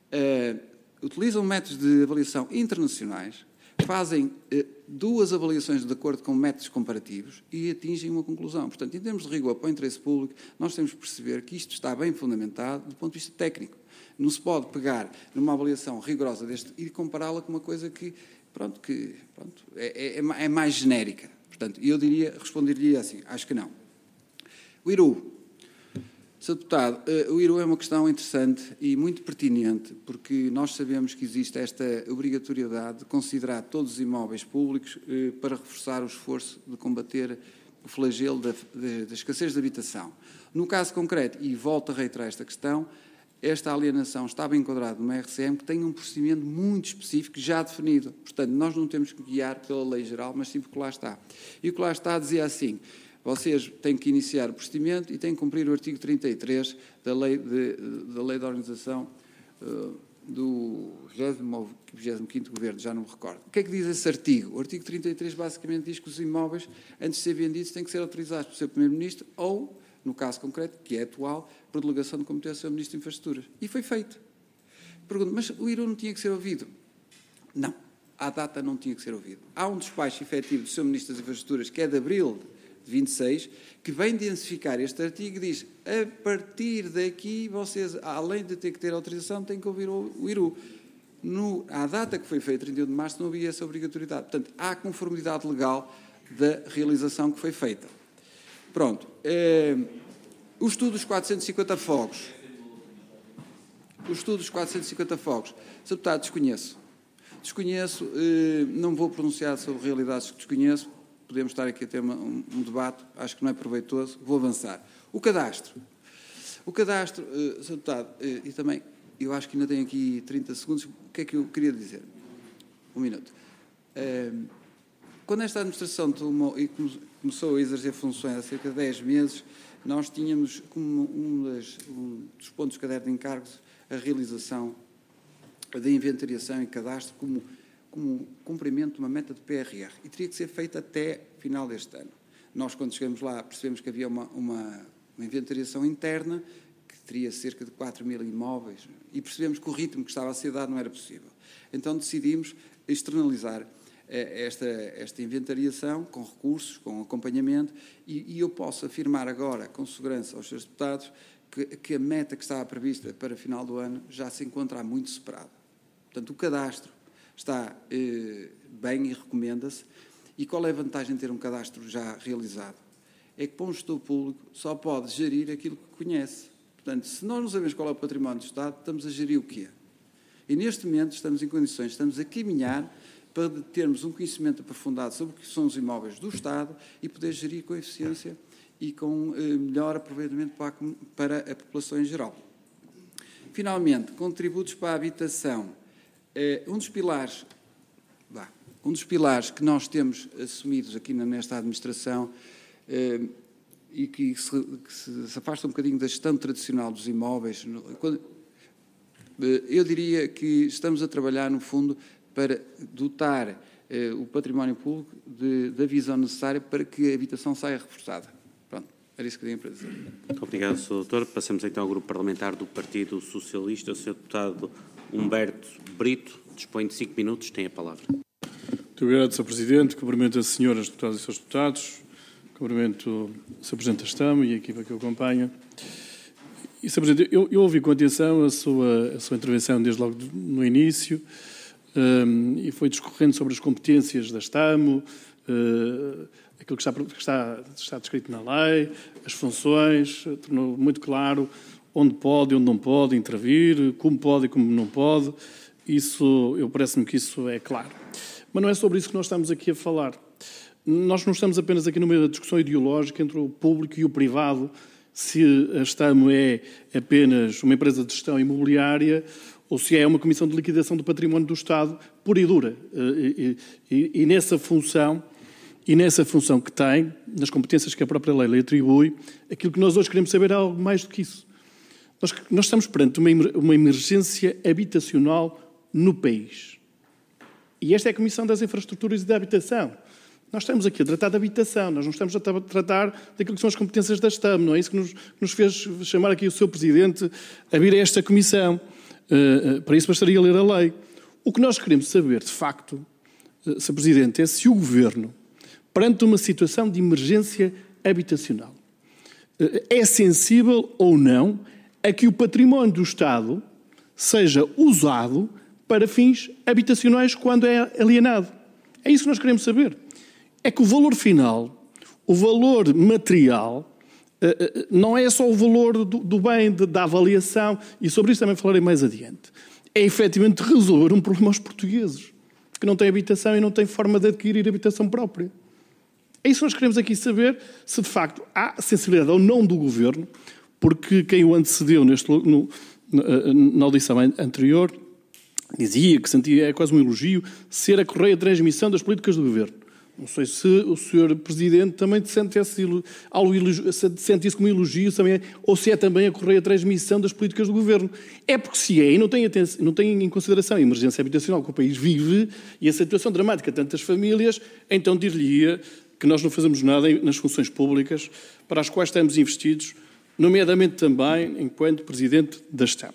uh, utilizam métodos de avaliação internacionais, fazem uh, duas avaliações de acordo com métodos comparativos e atingem uma conclusão. Portanto, em termos de rigor para o interesse público, nós temos que perceber que isto está bem fundamentado do ponto de vista técnico. Não se pode pegar numa avaliação rigorosa deste e compará-la com uma coisa que, pronto, que pronto, é, é, é mais genérica. Portanto, eu diria, responderia assim, acho que não. O I R U. senhor Deputado, o I R U é uma questão interessante e muito pertinente, porque nós sabemos que existe esta obrigatoriedade de considerar todos os imóveis públicos para reforçar o esforço de combater o flagelo da, da, da escassez de habitação. No caso concreto, e volto a reiterar esta questão, esta alienação estava enquadrada numa R C M que tem um procedimento muito específico já definido. Portanto, nós não temos que guiar pela lei geral, mas sim porque lá está. E o que lá está dizia assim... Vocês têm que iniciar o procedimento e têm que cumprir o artigo trinta e três da Lei de, da lei de Organização uh, do vigésimo ou vigésimo quinto Governo, já não me recordo. O que é que diz esse artigo? O artigo trinta e três basicamente diz que os imóveis, antes de ser vendidos, têm que ser autorizados pelo seu Primeiro-Ministro ou, no caso concreto, que é atual, por delegação de competência do seu Ministro de Infraestruturas. E foi feito. Pergunto, mas o I R U não tinha que ser ouvido? Não. À data não tinha que ser ouvido. Há um despacho efetivo do seu Ministro das Infraestruturas, que é de abril de vinte e seis, que vem densificar este artigo e diz, a partir daqui, vocês, além de ter que ter autorização, têm que ouvir o I R U. No, à data que foi feita, trinta e um de março, não havia essa obrigatoriedade. Portanto, há conformidade legal da realização que foi feita. Pronto. Eh, o estudo dos quatrocentos e cinquenta fogos. O estudo dos quatrocentos e cinquenta fogos. senhor Deputado, desconheço. Desconheço, eh, não vou pronunciar sobre realidades que desconheço. Podemos estar aqui a ter uma, um, um debate, acho que não é proveitoso. Vou avançar. O cadastro. O cadastro, eh, senhor Deputado, eh, e também, eu acho que ainda tenho aqui trinta segundos, o que é que eu queria dizer? Um minuto. Eh, quando esta administração tomou, e começou a exercer funções há cerca de dez meses, nós tínhamos como um, das, um dos pontos do caderno de encargos a realização da inventariação e cadastro como, como cumprimento de uma meta de P R R. E teria que ser feita até final deste ano. Nós, quando chegamos lá, percebemos que havia uma, uma, uma inventariação interna, que teria cerca de quatro mil imóveis, e percebemos que o ritmo que estava a ser dado não era possível. Então decidimos externalizar eh, esta, esta inventariação com recursos, com acompanhamento, e, e eu posso afirmar agora, com segurança aos senhores deputados, que, que a meta que estava prevista para final do ano já se encontra muito superada. Portanto, o cadastro está eh, bem e recomenda-se. E qual é a vantagem de ter um cadastro já realizado? É que para um gestor público só pode gerir aquilo que conhece. Portanto, se nós não sabemos qual é o património do Estado, estamos a gerir o quê? E neste momento estamos em condições, estamos a caminhar para termos um conhecimento aprofundado sobre o que são os imóveis do Estado e poder gerir com eficiência e com eh, melhor aproveitamento para a, para a população em geral. Finalmente, contributos para a habitação. Eh, um dos pilares... Bah, Um dos pilares que nós temos assumidos aqui nesta administração eh, e que se, que se afasta um bocadinho da gestão tradicional dos imóveis, quando, eh, eu diria que estamos a trabalhar, no fundo, para dotar eh, o património público de, da visão necessária para que a habitação saia reforçada. Pronto, era isso que eu tinha para dizer. Muito obrigado, senhor Doutor. Passamos então ao Grupo Parlamentar do Partido Socialista. O senhor Deputado Humberto Brito dispõe de cinco minutos, tem a palavra. Muito obrigado, senhor Presidente. Cumprimento as senhoras deputadas e senhores deputados. Cumprimento o senhor Presidente da Estamo e a equipa que o acompanha. E, senhor Presidente, eu, eu ouvi com atenção a sua, a sua intervenção desde logo no início um, e foi discorrendo sobre as competências da Estamo, uh, aquilo que está, que está, está descrito na lei, as funções, tornou muito claro onde pode e onde não pode intervir, como pode e como não pode. Isso, eu parece-me que isso é claro. Mas não é sobre isso que nós estamos aqui a falar. Nós não estamos apenas aqui no meio da discussão ideológica entre o público e o privado, se a Estamo é apenas uma empresa de gestão imobiliária ou se é uma comissão de liquidação do património do Estado pura e dura. E, e, e, nessa função, e nessa função que tem, nas competências que a própria lei lhe atribui, aquilo que nós hoje queremos saber é algo mais do que isso. Nós, nós estamos perante uma, uma emergência habitacional no país. E esta é a Comissão das Infraestruturas e da Habitação. Nós estamos aqui a tratar de habitação, nós não estamos a tratar daquilo que são as competências da Estamo, não é isso que nos, nos fez chamar aqui o seu Presidente a vir a esta Comissão. Uh, uh, para isso bastaria ler a lei. O que nós queremos saber, de facto, uh, senhor Presidente, é se o Governo, perante uma situação de emergência habitacional, uh, é sensível ou não a que o património do Estado seja usado para fins habitacionais quando é alienado. É isso que nós queremos saber. É que o valor final, o valor material, não é só o valor do bem, da avaliação, e sobre isso também falarei mais adiante. É efetivamente resolver um problema aos portugueses, que não têm habitação e não têm forma de adquirir habitação própria. É isso que nós queremos aqui saber, se de facto há sensibilidade ou não do Governo, porque quem o antecedeu neste, no, na audição anterior dizia que sentia, é quase um elogio, ser a correia de transmissão das políticas do Governo. Não sei se o senhor Presidente também sente, esse, sente isso como elogio, também, ou se é também a correia de transmissão das políticas do Governo. É porque se é, e não tem, atenção, não tem em consideração a emergência habitacional que o país vive e a situação dramática de tantas famílias, então dir-lhe-ia que nós não fazemos nada nas funções públicas para as quais estamos investidos, nomeadamente também enquanto Presidente da Estamo.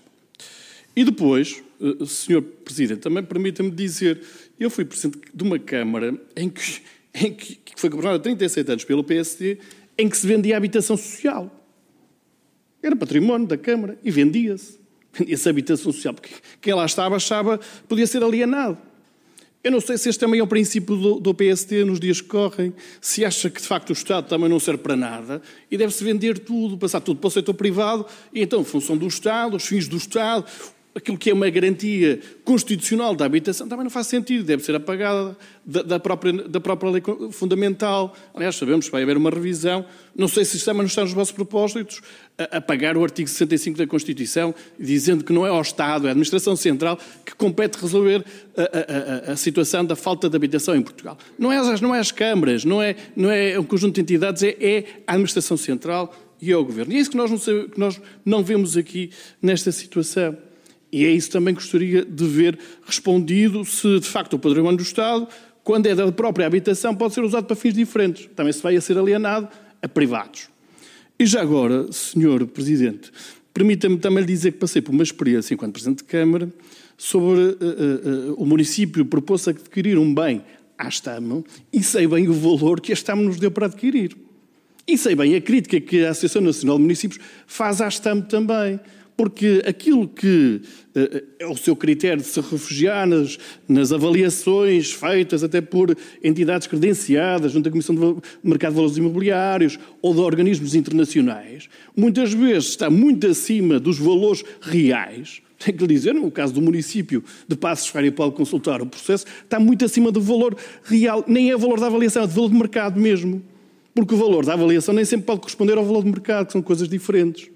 E depois, senhor Presidente, também permita-me dizer, eu fui Presidente de uma Câmara em que, em que, que foi governada há trinta e sete anos pelo P S D, em que se vendia habitação social. Era património da Câmara e vendia-se. vendia-se habitação social, porque quem lá estava achava que podia ser alienado. Eu não sei se este também é o princípio do, do P S D nos dias que correm, se acha que de facto o Estado também não serve para nada e deve-se vender tudo, passar tudo para o setor privado e então, em função do Estado, os fins do Estado, aquilo que é uma garantia constitucional da habitação também não faz sentido, deve ser apagada da, da, própria, da própria lei fundamental. Aliás, sabemos que vai haver uma revisão, não sei se também não está nos vossos propósitos, a apagar o artigo sessenta e cinco da Constituição, dizendo que não é ao Estado, é a Administração Central, que compete resolver a, a, a, a situação da falta de habitação em Portugal. Não é as, não é as câmaras, não é, não é um conjunto de entidades, é, é a Administração Central e é o Governo. E é isso que nós não, que nós não vemos aqui nesta situação. E é isso também que gostaria de ver respondido, se de facto o património do Estado, quando é da própria habitação, pode ser usado para fins diferentes. Também se vai a ser alienado a privados. E já agora, senhor Presidente, permita-me também lhe dizer que passei por uma experiência enquanto Presidente de Câmara sobre uh, uh, uh, o município propôs adquirir um bem à Astamo e sei bem o valor que a Astamo nos deu para adquirir. E sei bem a crítica que a Associação Nacional de Municípios faz à Astamo também. Porque aquilo que uh, é o seu critério de se refugiar nas, nas avaliações feitas até por entidades credenciadas, junto à Comissão de Mercado de Valores Imobiliários ou de organismos internacionais, muitas vezes está muito acima dos valores reais. Tenho que lhe dizer, no caso do município de Passos Ferreira, pode consultar o processo, está muito acima do valor real, nem é o valor da avaliação, é o valor de mercado mesmo. Porque o valor da avaliação nem sempre pode corresponder ao valor de mercado, que são coisas diferentes.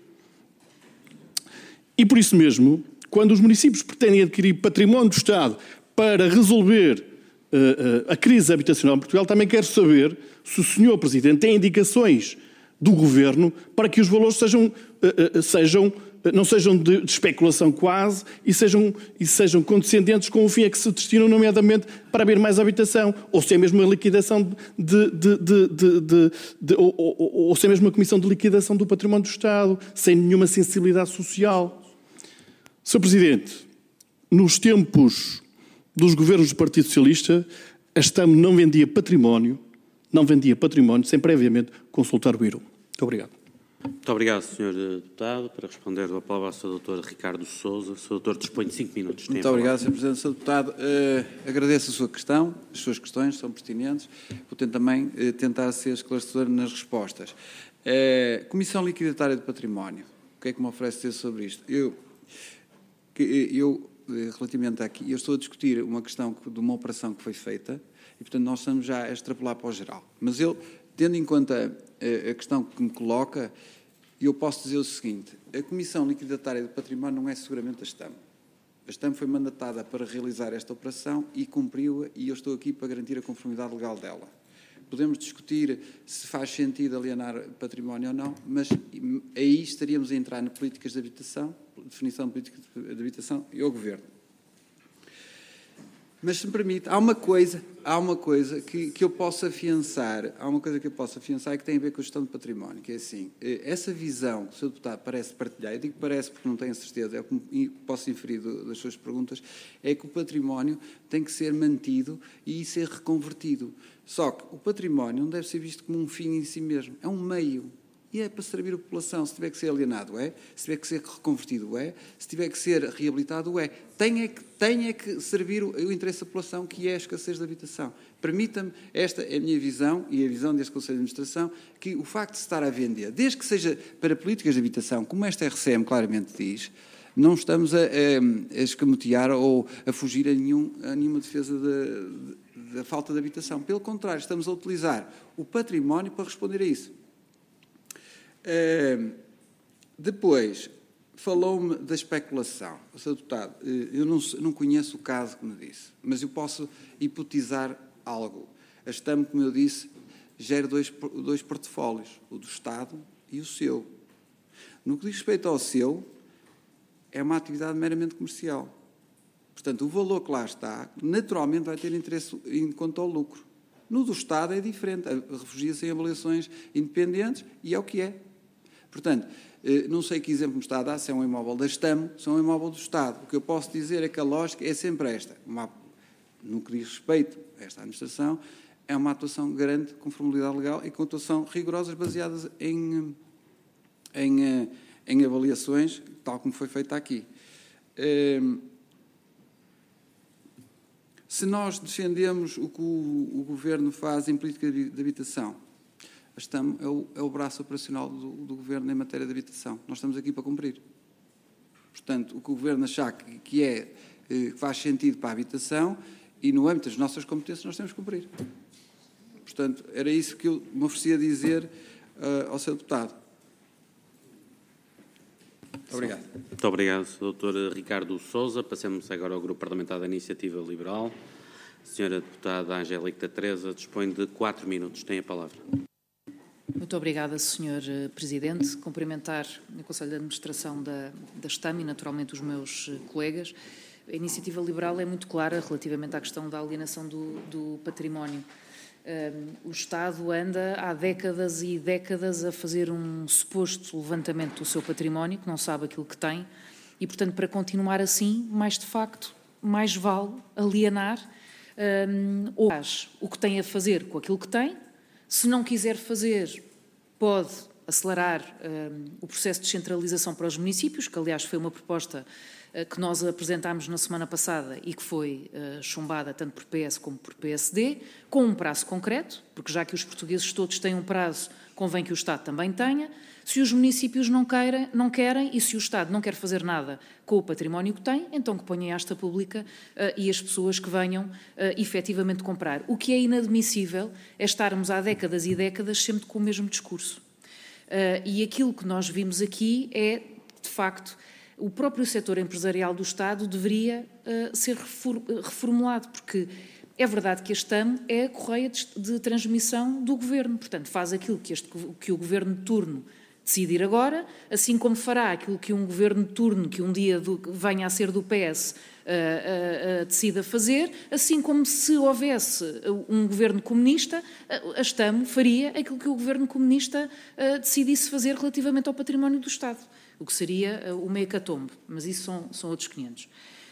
E por isso mesmo, quando os municípios pretendem adquirir património do Estado para resolver uh, uh, a crise habitacional em Portugal, também quero saber se o senhor Presidente tem indicações do Governo para que os valores sejam, uh, uh, sejam, uh, não sejam de, de especulação quase e sejam, e sejam condescendentes com o fim a que se destinam, nomeadamente, para haver mais habitação, ou se é mesmo a liquidação de, de, de, de, de, de ou, ou, ou se é mesmo a comissão de liquidação do património do Estado, sem nenhuma sensibilidade social. senhor Presidente, nos tempos dos governos do Partido Socialista, a Astamo não vendia património, não vendia património sem previamente consultar o I R U. Muito obrigado. Muito obrigado, senhor Deputado. Para responder a palavra ao senhor doutor Ricardo Sousa. O senhor doutor dispõe de cinco minutos. Muito obrigado, senhor Presidente. senhor Deputado, uh, agradeço a sua questão, as suas questões são pertinentes. Vou tentar também uh, tentar ser esclarecedor nas respostas. Uh, Comissão Liquidatária de Património. O que é que me oferece dizer sobre isto? Eu... Eu, relativamente aqui, eu estou a discutir uma questão de uma operação que foi feita e, portanto, nós estamos já a extrapolar para o geral. Mas eu, tendo em conta a questão que me coloca, eu posso dizer o seguinte: a Comissão Liquidatária do Património não é seguramente a Astamo. A Astamo foi mandatada para realizar esta operação e cumpriu-a, e eu estou aqui para garantir a conformidade legal dela. Podemos discutir se faz sentido alienar património ou não, mas aí estaríamos a entrar em políticas de habitação, definição de políticas de habitação e ao Governo. Mas, se me permite, há uma coisa, há uma coisa que, que eu posso afiançar, há uma coisa que eu posso afiançar e que tem a ver com a gestão de património, que é assim, essa visão que o senhor Deputado parece partilhar, eu digo parece porque não tenho certeza, é o que posso inferir das suas perguntas, é que o património tem que ser mantido e ser reconvertido. Só que o património não deve ser visto como um fim em si mesmo, é um meio. E é para servir a população. Se tiver que ser alienado, é. Se tiver que ser reconvertido, é. Se tiver que ser reabilitado, é. Tem é que, tem é que servir o, o interesse da população, que é a escassez de habitação. Permita-me, esta é a minha visão e a visão deste Conselho de Administração, que o facto de se estar a vender, desde que seja para políticas de habitação, como esta R C M claramente diz, não estamos a, a, a escamotear ou a fugir a, nenhum, a nenhuma defesa da de, de falta de habitação. Pelo contrário, estamos a utilizar o património para responder a isso. Uh, depois, falou-me da especulação. senhor Deputado, eu não, não conheço o caso que me disse, mas eu posso hipotizar algo. A Astamo, como eu disse, gera dois, dois portfólios, o do Estado e o seu. No que diz respeito ao seu, é uma atividade meramente comercial. Portanto, o valor que lá está, naturalmente vai ter interesse em quanto ao lucro. No do Estado é diferente, refugia-se em avaliações independentes e é o que é. Portanto, não sei que exemplo me está a dar, se é um imóvel da Astamo, se é um imóvel do Estado. O que eu posso dizer é que a lógica é sempre esta. Uma, no que diz respeito a esta administração, é uma atuação grande, com conformidade legal e com atuação rigorosas baseadas em, em, em avaliações, tal como foi feita aqui. Se nós defendemos o que o, o Governo faz em política de habitação, a STAM é o, é o braço operacional do, do Governo em matéria de habitação. Nós estamos aqui para cumprir. Portanto, o que o Governo achar que, que, é, que faz sentido para a habitação e no âmbito das nossas competências nós temos que cumprir. Portanto, era isso que eu me oferecia dizer uh, ao senhor Deputado. Obrigado. Muito obrigado, doutor Ricardo Sousa. Passemos agora ao Grupo Parlamentar da Iniciativa Liberal. A senhora Deputada Angélica Teresa dispõe de quatro minutos. Tem a palavra. Muito obrigada, senhor Presidente. Cumprimentar o Conselho de Administração da, da STAM e, naturalmente, os meus colegas. A Iniciativa Liberal é muito clara relativamente à questão da alienação do, do património. Um, o Estado anda há décadas e décadas a fazer um suposto levantamento do seu património, que não sabe aquilo que tem, e, portanto, para continuar assim, mais de facto, mais vale alienar um, ou faz o que tem a fazer com aquilo que tem. Se não quiser fazer, pode acelerar um, o processo de descentralização para os municípios, que, aliás, foi uma proposta que nós apresentámos na semana passada e que foi uh, chumbada tanto por P S como por P S D, com um prazo concreto, porque já que os portugueses todos têm um prazo, convém que o Estado também tenha. Se os municípios não, queira, não querem e se o Estado não quer fazer nada com o património que tem, então que ponha em asta pública uh, e as pessoas que venham uh, efetivamente comprar. O que é inadmissível é estarmos há décadas e décadas sempre com o mesmo discurso. Uh, e aquilo que nós vimos aqui é, de facto, o próprio setor empresarial do Estado deveria uh, ser reformulado, porque é verdade que a STAM é a correia de, de transmissão do Governo, portanto faz aquilo que, este, que o Governo de turno decidir agora, assim como fará aquilo que um Governo de turno, que um dia do, venha a ser do P S, uh, uh, uh, decida fazer, assim como se houvesse um Governo comunista, a STAM faria aquilo que o Governo comunista uh, decidisse fazer relativamente ao património do Estado, o que seria uma hecatombe, mas isso são, são outros quinhentos.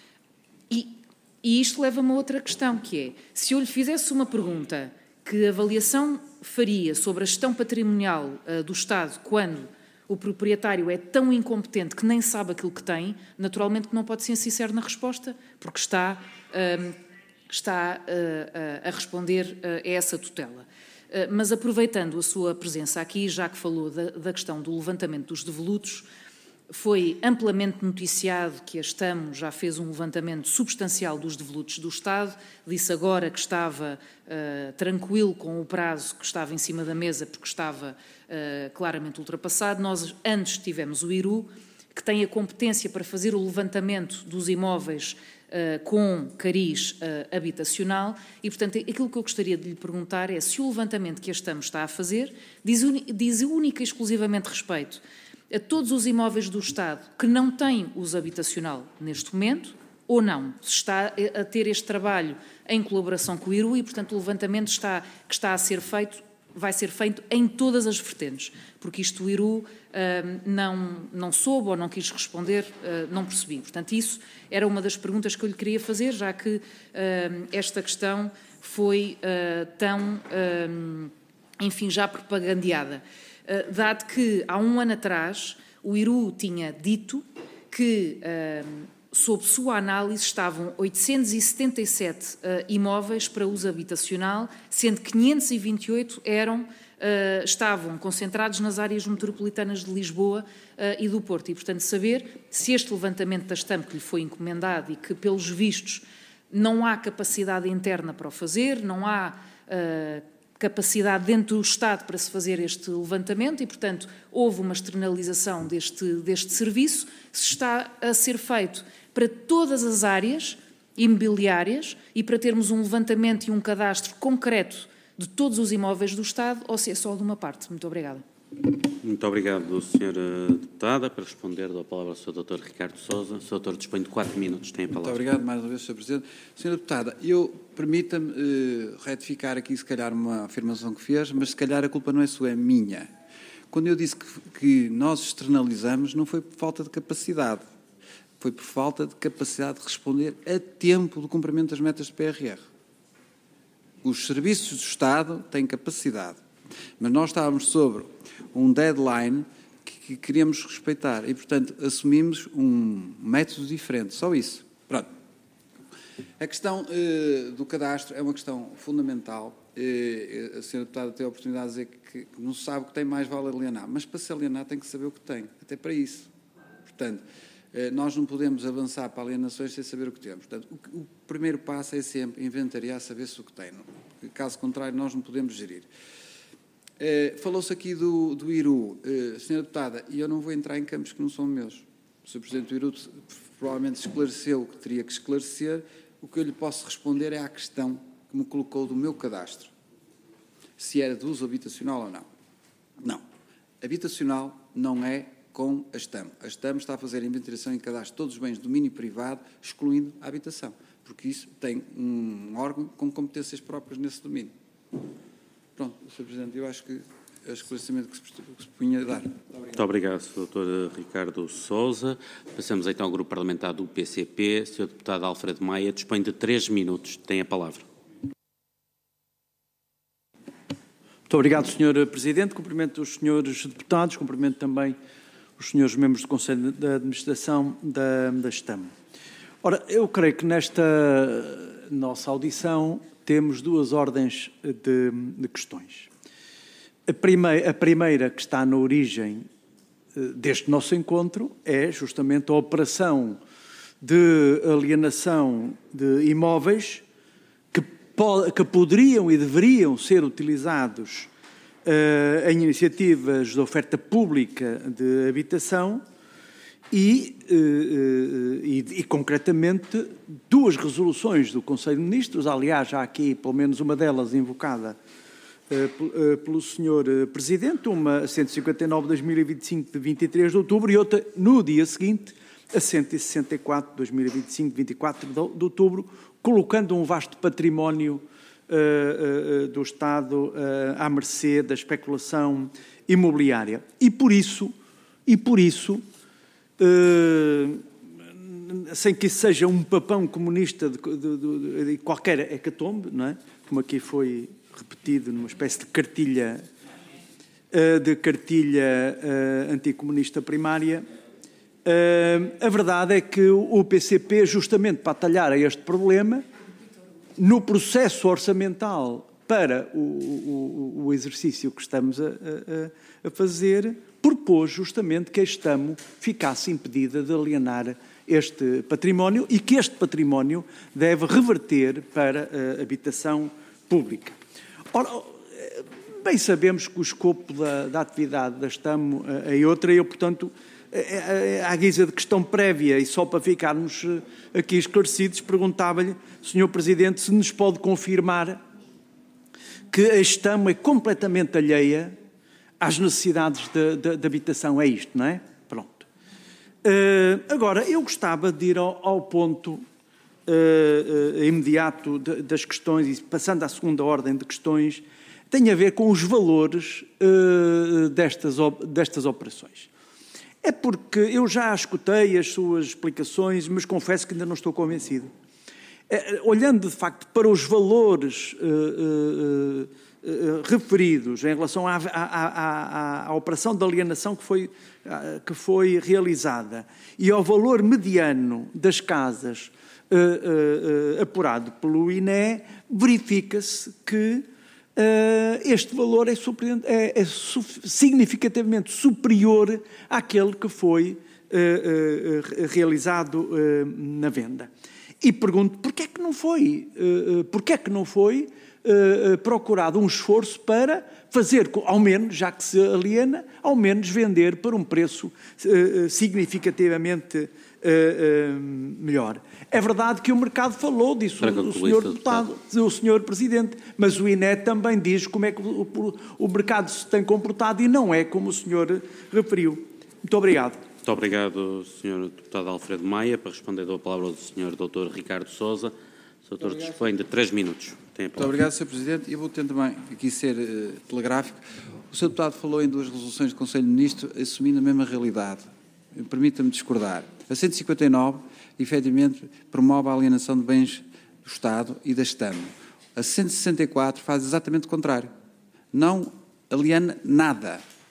E, e isto leva-me a outra questão, que é, se eu lhe fizesse uma pergunta, que avaliação faria sobre a gestão patrimonial uh, do Estado quando o proprietário é tão incompetente que nem sabe aquilo que tem, naturalmente que não pode ser sincero na resposta, porque está, uh, está uh, uh, a responder uh, a essa tutela. Uh, mas aproveitando a sua presença aqui, já que falou da, da questão do levantamento dos devolutos, foi amplamente noticiado que a STAM já fez um levantamento substancial dos devolutos do Estado, disse agora que estava uh, tranquilo com o prazo que estava em cima da mesa, porque estava uh, claramente ultrapassado. Nós antes tivemos o I R U, que tem a competência para fazer o levantamento dos imóveis uh, com cariz uh, habitacional e, portanto, aquilo que eu gostaria de lhe perguntar é se o levantamento que a STAM está a fazer diz, diz única e exclusivamente respeito a todos os imóveis do Estado que não têm uso habitacional neste momento, ou não. Se está a ter este trabalho em colaboração com o I R U e, portanto, o levantamento está, que está a ser feito, vai ser feito em todas as vertentes, porque isto o I R U uh, não, não soube ou não quis responder, uh, não percebi. Portanto, isso era uma das perguntas que eu lhe queria fazer, já que uh, esta questão foi uh, tão, uh, enfim, já propagandeada. Uh, dado que, há um ano atrás, o I R U tinha dito que, uh, sob sua análise, estavam oitocentos e setenta e sete uh, imóveis para uso habitacional, sendo que quinhentos e vinte e oito eram, uh, estavam concentrados nas áreas metropolitanas de Lisboa uh, e do Porto. E, portanto, saber se este levantamento da STAM que lhe foi encomendado e que, pelos vistos, não há capacidade interna para o fazer, não há Uh, capacidade dentro do Estado para se fazer este levantamento e, portanto, houve uma externalização deste, deste serviço, se está a ser feito para todas as áreas imobiliárias e para termos um levantamento e um cadastro concreto de todos os imóveis do Estado ou se é só de uma parte. Muito obrigada. Muito obrigado, senhora Deputada. Para responder, dou a palavra ao senhor doutor Ricardo Sousa. O senhor doutor dispõe de quatro minutos. Tem a palavra. Muito obrigado mais uma vez, senhor Presidente. Senhora Deputada, eu permita-me uh, retificar aqui, se calhar, uma afirmação que fez, mas se calhar a culpa não é sua, é minha. Quando eu disse que, que nós externalizamos, não foi por falta de capacidade, foi por falta de capacidade de responder a tempo do cumprimento das metas do P R R. Os serviços do Estado têm capacidade, mas nós estávamos sobre um deadline que, que queríamos respeitar. E, portanto, assumimos um método diferente. Só isso. Pronto. A questão eh, do cadastro é uma questão fundamental. Eh, a senhora deputada tem a oportunidade de dizer que, que não sabe o que tem, mais vale alienar. Mas para se alienar tem que saber o que tem. Até para isso. Portanto, eh, nós não podemos avançar para alienações sem saber o que temos. Portanto, o, o primeiro passo é sempre inventariar, saber-se o que tem. Não? Caso contrário, nós não podemos gerir. Eh, Falou-se aqui do, do I R U. Eh, senhora deputada, e eu não vou entrar em campos que não são meus. O senhor Presidente do I R U provavelmente esclareceu o que teria que esclarecer. O que eu lhe posso responder é à questão que me colocou do meu cadastro. Se era de uso habitacional ou não. Não. Habitacional não é com a STAM. A STAM está a fazer a inventariação e cadastro de todos os bens de domínio privado, excluindo a habitação. Porque isso tem um órgão com competências próprias nesse domínio. Pronto, senhor Presidente, eu acho que é o esclarecimento que se, que se punha a dar. Muito obrigado, Muito obrigado senhor doutor Ricardo Sousa. Passamos então ao grupo parlamentar do P C P. senhor deputado Alfredo Maia dispõe de três minutos. Tem a palavra. Muito obrigado, senhor Presidente. Cumprimento os senhores deputados, cumprimento também os senhores membros do Conselho de Administração da, da STAM. Ora, eu creio que nesta nossa audição temos duas ordens de, de questões. A primeira, a primeira que está na origem deste nosso encontro é justamente a operação de alienação de imóveis que, po que poderiam e deveriam ser utilizados uh, em iniciativas de oferta pública de habitação e, uh, uh, e, e, concretamente, duas resoluções do Conselho de Ministros, aliás, há aqui pelo menos uma delas invocada pelo senhor Presidente, uma a cento e cinquenta e nove de dois mil e vinte e cinco de vinte e três de outubro e outra no dia seguinte, a cento e sessenta e quatro de dois mil e vinte e cinco de vinte e quatro de outubro, colocando um vasto património uh, uh, do Estado uh, à mercê da especulação imobiliária. E por isso, e por isso uh, sem que isso seja um papão comunista de, de, de, de qualquer hecatombe, não é? Como aqui foi repetido numa espécie de cartilha, de cartilha anticomunista primária. A verdade é que o P C P, justamente para atalhar a este problema, no processo orçamental para o, o, o exercício que estamos a, a, a fazer, propôs justamente que a STAM ficasse impedida de alienar este património e que este património deve reverter para a habitação pública. Ora, bem sabemos que o escopo da, da atividade da STAM é outra e eu, portanto, à guisa de questão prévia e só para ficarmos aqui esclarecidos, perguntava-lhe, senhor Presidente, se nos pode confirmar que a STAM é completamente alheia às necessidades de, de, de habitação. É isto, não é? Pronto. Uh, agora, eu gostava de ir ao, ao ponto Uh, uh, imediato de, das questões, e passando à segunda ordem de questões, tem a ver com os valores uh, destas, destas operações. É porque eu já escutei as suas explicações, mas confesso que ainda não estou convencido. Uh, olhando, de facto, para os valores uh, uh, uh, referidos em relação à, à, à, à operação de alienação que foi, uh, que foi realizada e ao valor mediano das casas Uh, uh, uh, apurado pelo I N E, verifica-se que uh, este valor é, é, é significativamente superior àquele que foi uh, uh, realizado uh, na venda. E pergunto, porquê é que não foi, uh, porquê é que não foi uh, procurado um esforço para fazer, ao menos, já que se aliena, ao menos vender por um preço uh, significativamente Uh, uh, melhor. É verdade que o mercado falou disso, o senhor deputado, o senhor Presidente, mas o I N E também diz como é que o, o, o mercado se tem comportado e não é como o senhor referiu. Muito obrigado. Muito obrigado, senhor deputado Alfredo Maia. Para responder, dou a palavra ao senhor doutor Ricardo Sousa. O doutor dispõe de três minutos. Tem a Muito obrigado, senhor Presidente. Eu vou tentar também aqui ser uh, telegráfico. O senhor deputado falou em duas resoluções do Conselho de Ministros assumindo a mesma realidade. Permita-me discordar. A cento e cinquenta e nove, efetivamente, promove a alienação de bens do Estado e da STAM. A cento e sessenta e quatro faz exatamente o contrário. Não aliena nada.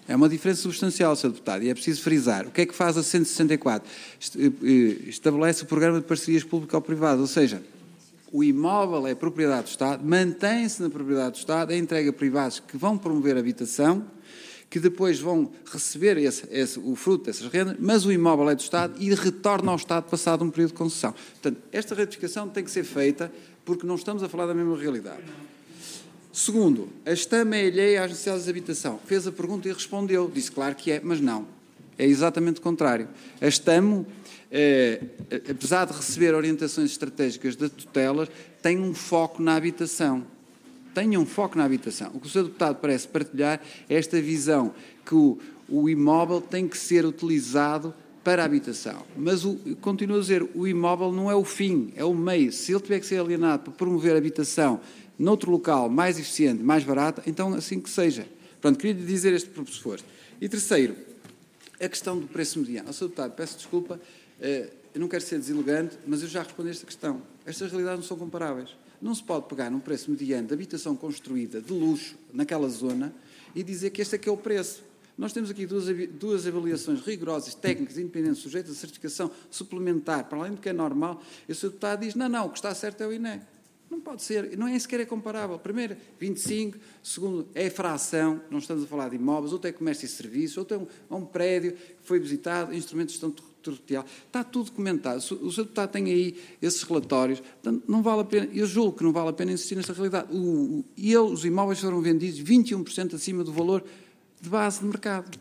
É uma diferença substancial, senhor Deputado, e é preciso frisar. O que é que faz a cento e sessenta e quatro? Estabelece o programa de parcerias público-privadas, ou seja, o imóvel é propriedade do Estado, mantém-se na propriedade do Estado, é entregue a privados que vão promover a habitação, que depois vão receber esse, esse, o fruto dessas rendas, mas o imóvel é do Estado e retorna ao Estado passado um período de concessão. Portanto, esta retificação tem que ser feita porque não estamos a falar da mesma realidade. Segundo, a STAM é alheia às necessidades de habitação. Fez a pergunta e respondeu. Disse claro que é, mas não. É exatamente o contrário. A STAM, eh, apesar de receber orientações estratégicas da tutela, tem um foco na habitação. Tem um foco na habitação. O que o senhor Deputado parece partilhar é esta visão que o, o imóvel tem que ser utilizado para a habitação. Mas, o, continuo a dizer, o imóvel não é o fim, é o meio. Se ele tiver que ser alienado para promover a habitação noutro local mais eficiente, mais barato, então assim que seja. Pronto, queria lhe dizer este pressuposto. E terceiro, a questão do preço mediano. Ao senhor Deputado, peço desculpa, eu não quero ser deselegante, mas eu já respondi a esta questão. Estas realidades não são comparáveis. Não se pode pegar num preço mediano de habitação construída de luxo naquela zona e dizer que este é que é o preço. Nós temos aqui duas, duas avaliações rigorosas, técnicas, independentes, sujeitas a certificação suplementar, para além do que é normal, e o senhor Deputado diz, não, não, o que está certo é o I N E. Não pode ser, não é sequer é comparável. Primeiro, vinte e cinco, segundo, é fração, não estamos a falar de imóveis, outro é comércio e serviços, outro é um, é um prédio que foi visitado, instrumentos de gestão territorial. Está tudo documentado. O senhor Deputado tem aí esses relatórios, portanto, não vale a pena, eu julgo que não vale a pena insistir nesta realidade. O, o, e ele, os imóveis foram vendidos vinte e um por cento acima do valor de base de mercado.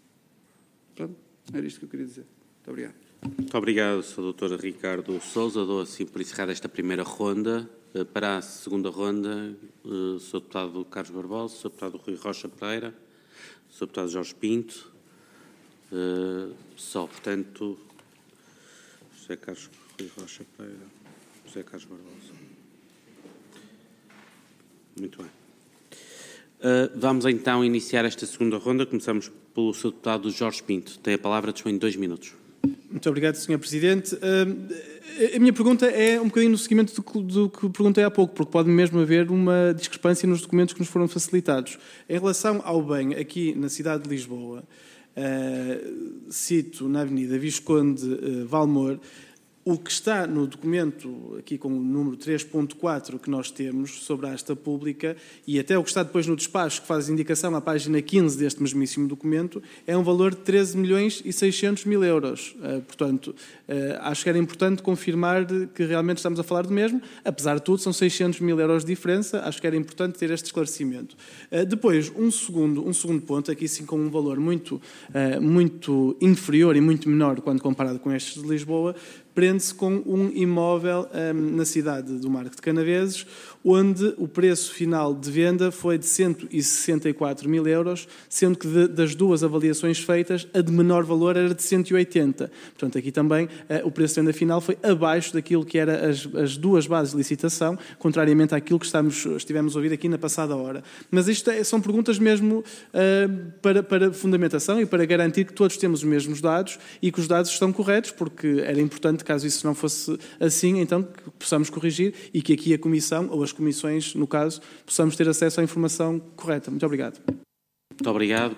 Pronto, era isto que eu queria dizer. Muito obrigado. Muito obrigado, senhor doutor Ricardo Sousa. Dou assim por encerrada esta primeira ronda. Para a segunda ronda, o senhor Deputado Carlos Barbosa, o senhor Deputado Rui Rocha Pereira, o senhor Deputado Jorge Pinto, só, portanto, José Carlos Rui Rocha Pereira, José Carlos Barbosa. Muito bem. Vamos então iniciar esta segunda ronda. Começamos pelo senhor Deputado Jorge Pinto. Tem a palavra, dispõe de dois minutos. Muito obrigado, senhor Presidente. Uh, a minha pergunta é um bocadinho no seguimento do que, do que perguntei há pouco, porque pode mesmo haver uma discrepância nos documentos que nos foram facilitados. Em relação ao bem aqui na cidade de Lisboa, uh, cito na Avenida Visconde uh, Valmor, o que está no documento, aqui com o número três ponto quatro que nós temos sobre a asta pública, e até o que está depois no despacho, que faz indicação à página quinze deste mesmíssimo documento, é um valor de treze milhões e seiscentos mil euros. Uh, portanto, uh, acho que era importante confirmar que realmente estamos a falar do mesmo. Apesar de tudo, são seiscentos mil euros de diferença. Acho que era importante ter este esclarecimento. Uh, depois, um segundo, um segundo ponto, aqui sim com um valor muito, uh, muito inferior e muito menor quando comparado com estes de Lisboa, prende-se com um imóvel um, na cidade do Marco de Canaveses, onde o preço final de venda foi de cento e sessenta e quatro mil euros, sendo que de, das duas avaliações feitas, a de menor valor era de cento e oitenta. Portanto, aqui também uh, o preço de venda final foi abaixo daquilo que eram as, as duas bases de licitação, contrariamente àquilo que estamos, estivemos a ouvir aqui na passada hora. Mas isto é, são perguntas mesmo uh, para, para fundamentação e para garantir que todos temos os mesmos dados e que os dados estão corretos, porque era importante, caso isso não fosse assim, então que possamos corrigir e que aqui a Comissão, ou as comissões, no caso, possamos ter acesso à informação correta. Muito obrigado. Muito obrigado.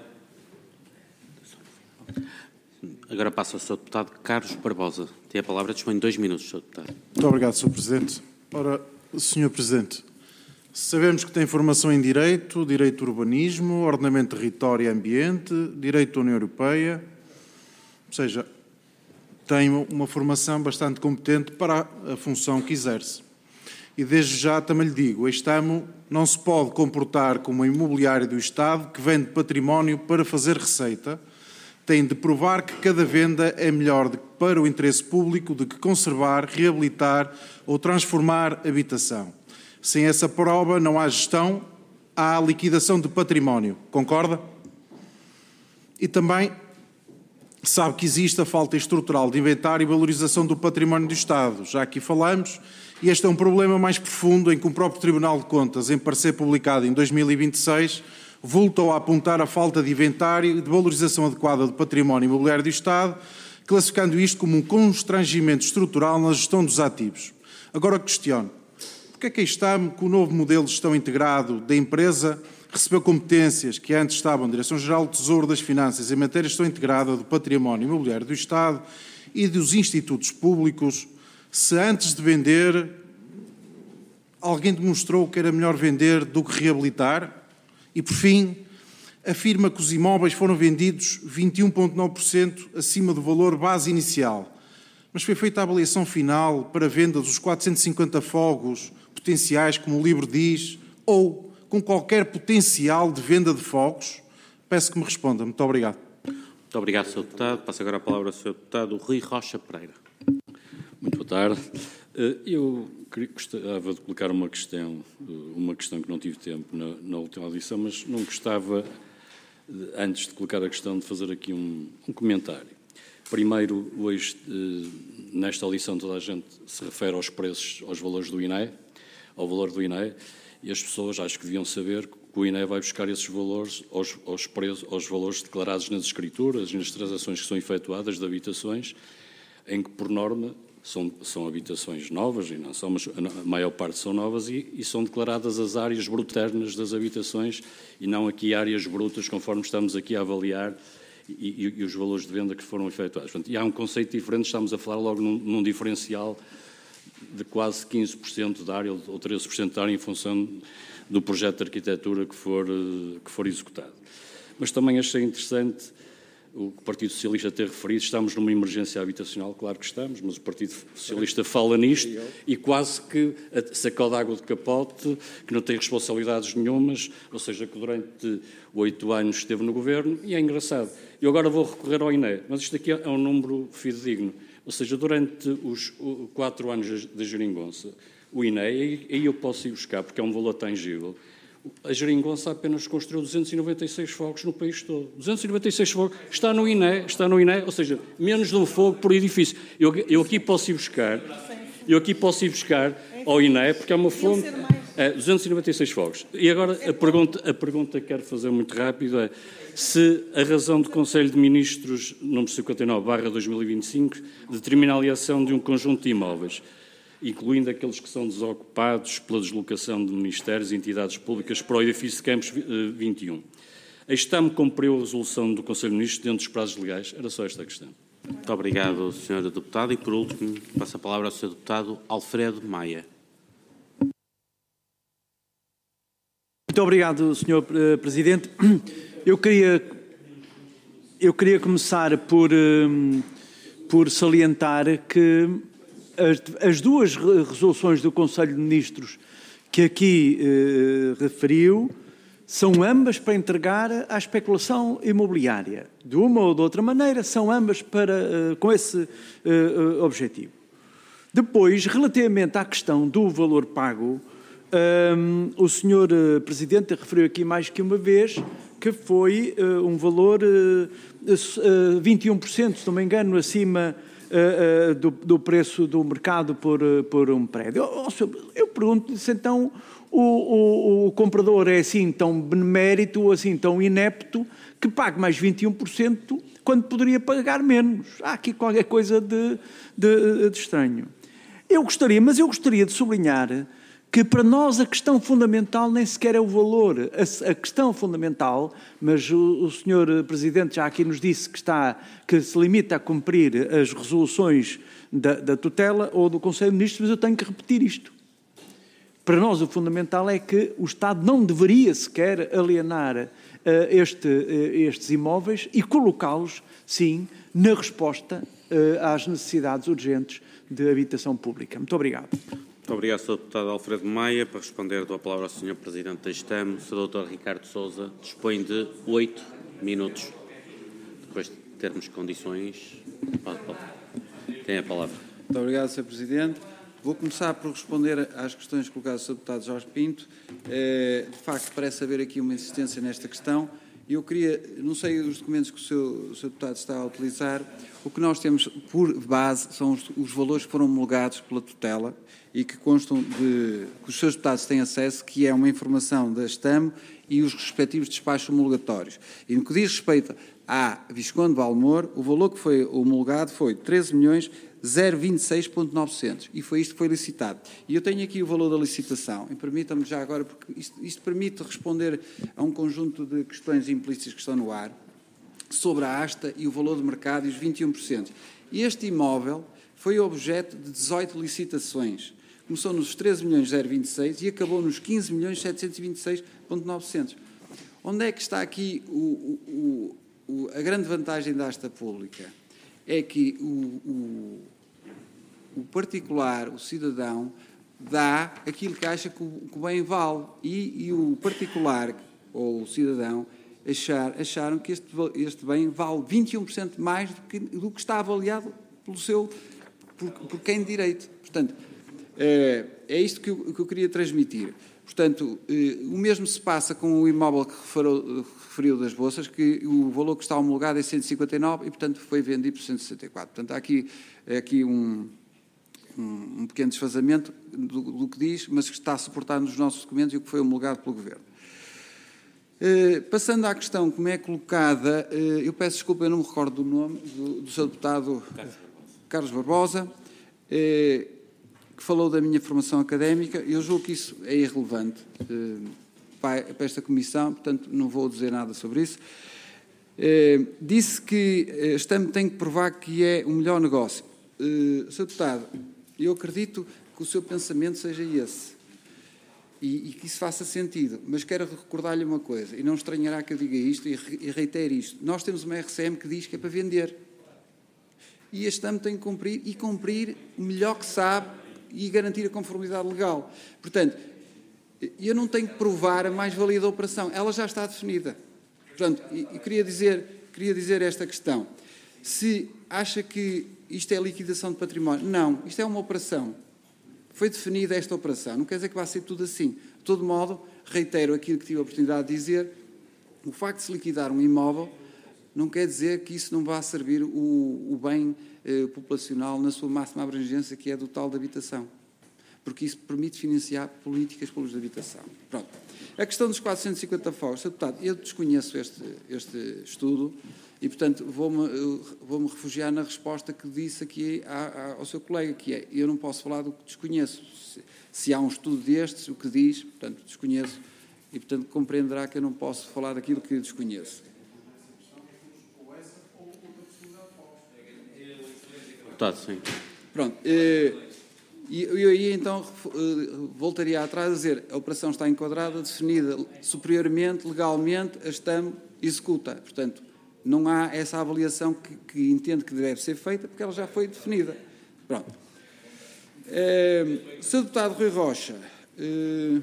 Agora passo ao senhor Deputado Carlos Barbosa. Tem a palavra, dispõe de dois minutos, senhor Deputado. Muito obrigado, senhor Presidente. Ora, senhor Presidente, sabemos que tem formação em Direito, Direito do Urbanismo, Ordenamento de Território e Ambiente, Direito da União Europeia, ou seja, tem uma formação bastante competente para a função que exerce. E desde já também lhe digo, este amo não se pode comportar como um imobiliário do Estado que vende património para fazer receita. Tem de provar que cada venda é melhor para o interesse público do que conservar, reabilitar ou transformar habitação. Sem essa prova não há gestão, há liquidação de património. Concorda? E também sabe que existe a falta estrutural de inventário e valorização do património do Estado. Já aqui falamos, e este é um problema mais profundo em que o próprio Tribunal de Contas, em parecer publicado em dois mil e vinte e seis, voltou a apontar a falta de inventário e de valorização adequada do património imobiliário do Estado, classificando isto como um constrangimento estrutural na gestão dos ativos. Agora questiono, porque é que aí está que o novo modelo de gestão integrado da empresa recebeu competências que antes estavam na Direção-Geral do Tesouro das Finanças em matéria de gestão integrada do património imobiliário do Estado e dos institutos públicos, se antes de vender alguém demonstrou que era melhor vender do que reabilitar e, por fim, afirma que os imóveis foram vendidos vinte e um vírgula nove por cento acima do valor base inicial, mas foi feita a avaliação final para a venda dos quatrocentos e cinquenta fogos potenciais, como o livro diz, ou com qualquer potencial de venda de fogos? Peço que me responda. Muito obrigado. Muito obrigado, senhor Deputado. Passo agora a palavra ao senhor Deputado Rui Rocha Pereira. Muito boa tarde. Eu gostava de colocar uma questão, uma questão que não tive tempo na, na última audição, mas não gostava, antes de colocar a questão, de fazer aqui um, um comentário. Primeiro, hoje, nesta audição, toda a gente se refere aos preços, aos valores do I N E, ao valor do I N E, e as pessoas acho que deviam saber que o I N E vai buscar esses valores aos, aos, preços, aos valores declarados nas escrituras, nas transações que são efetuadas de habitações, em que, por norma, são, são habitações novas, e não são, mas a maior parte são novas, e, e são declaradas as áreas bruternas das habitações, e não aqui áreas brutas, conforme estamos aqui a avaliar, e, e, e os valores de venda que foram efetuados. Portanto, e há um conceito diferente, estamos a falar logo num, num diferencial de quase quinze por cento da área ou treze por cento da área em função do projeto de arquitetura que for, que for executado. Mas também achei interessante o que o Partido Socialista ter referido, estamos numa emergência habitacional, claro que estamos, mas o Partido Socialista fala nisto e quase que sacode água de capote, que não tem responsabilidades nenhumas, ou seja, que durante oito anos esteve no Governo, e é engraçado. Eu agora vou recorrer ao I N E, mas isto aqui é um número fidedigno, ou seja, durante os quatro anos da geringonça, o I N E, aí eu posso ir buscar, porque é um valor tangível, a geringonça apenas construiu duzentos e noventa e seis fogos no país todo. duzentos e noventa e seis fogos. Está no I N E, está no I N E, ou seja, menos de um fogo por edifício. Eu, eu aqui posso ir buscar, eu aqui posso ir buscar ao I N E, porque é uma fonte... É, duzentos e noventa e seis fogos. E agora a pergunta, a pergunta que quero fazer muito rápido é se a razão do Conselho de Ministros, número cinquenta e nove barra dois mil e vinte e cinco, determina a aliação de um conjunto de imóveis, incluindo aqueles que são desocupados pela deslocação de ministérios e entidades públicas para o edifício de Campos vinte e um. A Estame cumpriu a resolução do Conselho de Ministros dentro dos prazos legais? Era só esta a questão. Muito obrigado, senhor Deputado. E, por último, passo a palavra ao senhor Deputado Alfredo Maia. Muito obrigado, senhor Presidente. Eu queria, eu queria começar por, por salientar que As, as duas resoluções do Conselho de Ministros que aqui eh, referiu são ambas para entregar à especulação imobiliária. De uma ou de outra maneira, são ambas para, eh, com esse eh, objetivo. Depois, relativamente à questão do valor pago, eh, o senhor Presidente referiu aqui mais que uma vez que foi eh, um valor eh, vinte e um por cento, se não me engano, acima Uh, uh, do, do preço do mercado por, uh, por um prédio. Eu, eu pergunto-lhe se então o, o, o comprador é assim tão benemérito ou assim tão inepto que pague mais vinte e um por cento quando poderia pagar menos. Há aqui qualquer coisa de, de, de estranho. Eu gostaria, mas eu gostaria de sublinhar que para nós a questão fundamental nem sequer é o valor. A, a questão fundamental, mas o, o senhor Presidente já aqui nos disse que, está, que se limita a cumprir as resoluções da, da tutela ou do Conselho de Ministros, mas eu tenho que repetir isto. Para nós o fundamental é que o Estado não deveria sequer alienar uh, este, uh, estes imóveis e colocá-los, sim, na resposta uh, às necessidades urgentes de habitação pública. Muito obrigado. Muito obrigado, senhor Deputado Alfredo Maia. Para responder, dou a palavra ao senhor Presidente da Estame. O senhor doutor Ricardo Sousa dispõe de oito minutos. Depois de termos condições, pode, pode. Tem a palavra. Muito obrigado, senhor Presidente. Vou começar por responder às questões colocadas pelo senhor Deputado Jorge Pinto. De facto, parece haver aqui uma insistência nesta questão. Eu queria, não sei os documentos que o senhor, o senhor Deputado está a utilizar, o que nós temos por base são os, os valores que foram homologados pela tutela e que constam de, que os seus deputados têm acesso, que é uma informação da Estame e os respectivos despachos homologatórios. E no que diz respeito à Visconde Valmor, o valor que foi homologado foi treze milhões zero vinte e seis mil novecentos e foi isto que foi licitado. E eu tenho aqui o valor da licitação, e permitam-me já agora, porque isto, isto permite responder a um conjunto de questões implícitas que estão no ar, sobre a asta e o valor de mercado e os vinte e um por cento. E este imóvel foi objeto de dezoito licitações. Começou nos treze milhões zero vinte e seis e acabou nos quinze milhões setecentos e vinte e seis mil novecentos. Onde é que está aqui o, o, o, a grande vantagem da asta pública? É que o, o, o particular, o cidadão, dá aquilo que acha que o, que o bem vale e, e o particular ou o cidadão achar, acharam que este, este bem vale vinte e um por cento mais do que, do que está avaliado pelo seu, por, por quem de direito. Portanto, é, é isto que eu, que eu queria transmitir. Portanto, o mesmo se passa com o imóvel que referiu, referiu das Bolsas, que o valor que está homologado é cento e cinquenta e nove e, portanto, foi vendido por cento e sessenta e quatro. Portanto, há aqui, aqui um, um, um pequeno desfazamento do, do que diz, mas que está suportado nos nossos documentos e o que foi homologado pelo Governo. Uh, passando à questão como é colocada, uh, eu peço desculpa, eu não me recordo do nome do, do seu deputado Carlos Barbosa, uh, que falou da minha formação académica. Eu julgo que isso é irrelevante uh, para, para esta comissão, portanto não vou dizer nada sobre isso. Uh, disse que a STAM tem que provar que é o melhor negócio. Uh, Senhor Deputado, eu acredito que o seu pensamento seja esse. E, e que isso faça sentido, mas quero recordar-lhe uma coisa, e não estranhará que eu diga isto e, e reitere isto. Nós temos uma R C M que diz que é para vender. E a STAM tem que cumprir, e cumprir o melhor que sabe e garantir a conformidade legal. Portanto, eu não tenho que provar a mais-valia da operação, ela já está definida. Portanto, eu queria dizer, queria dizer esta questão. Se acha que isto é liquidação de património, não, isto é uma operação. Foi definida esta operação, não quer dizer que vai ser tudo assim. De todo modo, reitero aquilo que tive a oportunidade de dizer, o facto de se liquidar um imóvel não quer dizer que isso não vá servir o, o bem eh, populacional na sua máxima abrangência, que é do tal de habitação. Porque isso permite financiar políticas públicas de habitação. Pronto. A questão dos quatrocentos e cinquenta fogos, Senhor Deputado, eu desconheço este, este estudo e, portanto, vou-me vou-me refugiar na resposta que disse aqui ao seu colega, que é, eu não posso falar do que desconheço. Se, se há um estudo destes, o que diz, portanto, desconheço e, portanto, compreenderá que eu não posso falar daquilo que desconheço. Deputado, sim. Pronto. E eu aí, então, voltaria atrás a dizer, a operação está enquadrada, definida superiormente, legalmente, a STAM executa. Portanto, não há essa avaliação que, que entendo que deve ser feita, porque ela já foi definida. Pronto. Uh, Senhor Deputado Rui Rocha, uh,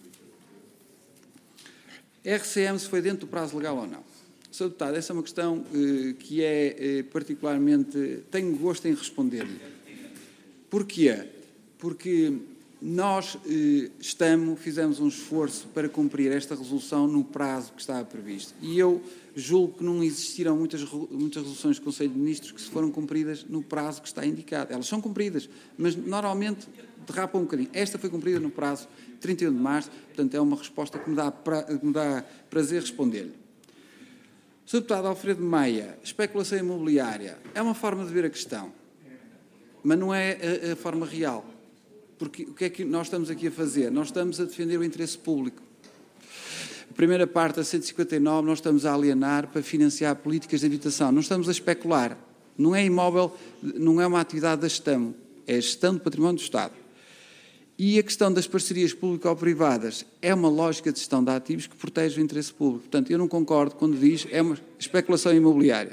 R C M se foi dentro do prazo legal ou não? Senhor Deputado, essa é uma questão uh, que é uh, particularmente... Tenho gosto em responder-lhe. Porquê? Porque nós uh, estamos, fizemos um esforço para cumprir esta resolução no prazo que estava previsto. E eu julgo que não existiram muitas, muitas resoluções do Conselho de Ministros que se foram cumpridas no prazo que está indicado. Elas são cumpridas, mas normalmente derrapam um bocadinho. Esta foi cumprida no prazo trinta e um de março, portanto é uma resposta que me dá, pra, que me dá prazer responder-lhe. senhor Deputado Alfredo Maia, especulação imobiliária, é uma forma de ver a questão, mas não é a, a forma real. Porque o que é que nós estamos aqui a fazer? Nós estamos a defender o interesse público. A primeira parte, a cento e cinquenta e nove, nós estamos a alienar para financiar políticas de habitação. Não estamos a especular. Não é imóvel, não é uma atividade da gestão. É a gestão do património do Estado. E a questão das parcerias público-privadas é uma lógica de gestão de ativos que protege o interesse público. Portanto, eu não concordo quando diz é uma especulação imobiliária.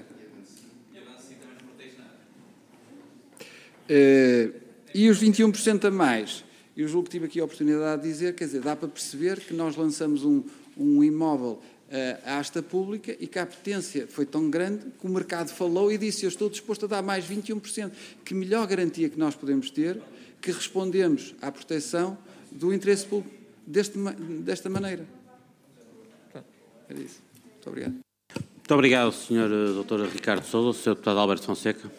Uh, e os vinte e um por cento a mais, eu julgo que tive aqui a oportunidade de dizer, quer dizer, dá para perceber que nós lançamos um, um imóvel uh, à asta pública e que a apetência foi tão grande que o mercado falou e disse, eu estou disposto a dar mais vinte e um por cento. Que melhor garantia que nós podemos ter que respondemos à proteção do interesse público deste, desta maneira. Era isso. Muito obrigado. Muito obrigado, senhor doutor Ricardo Sousa. senhor Deputado Alberto Fonseca.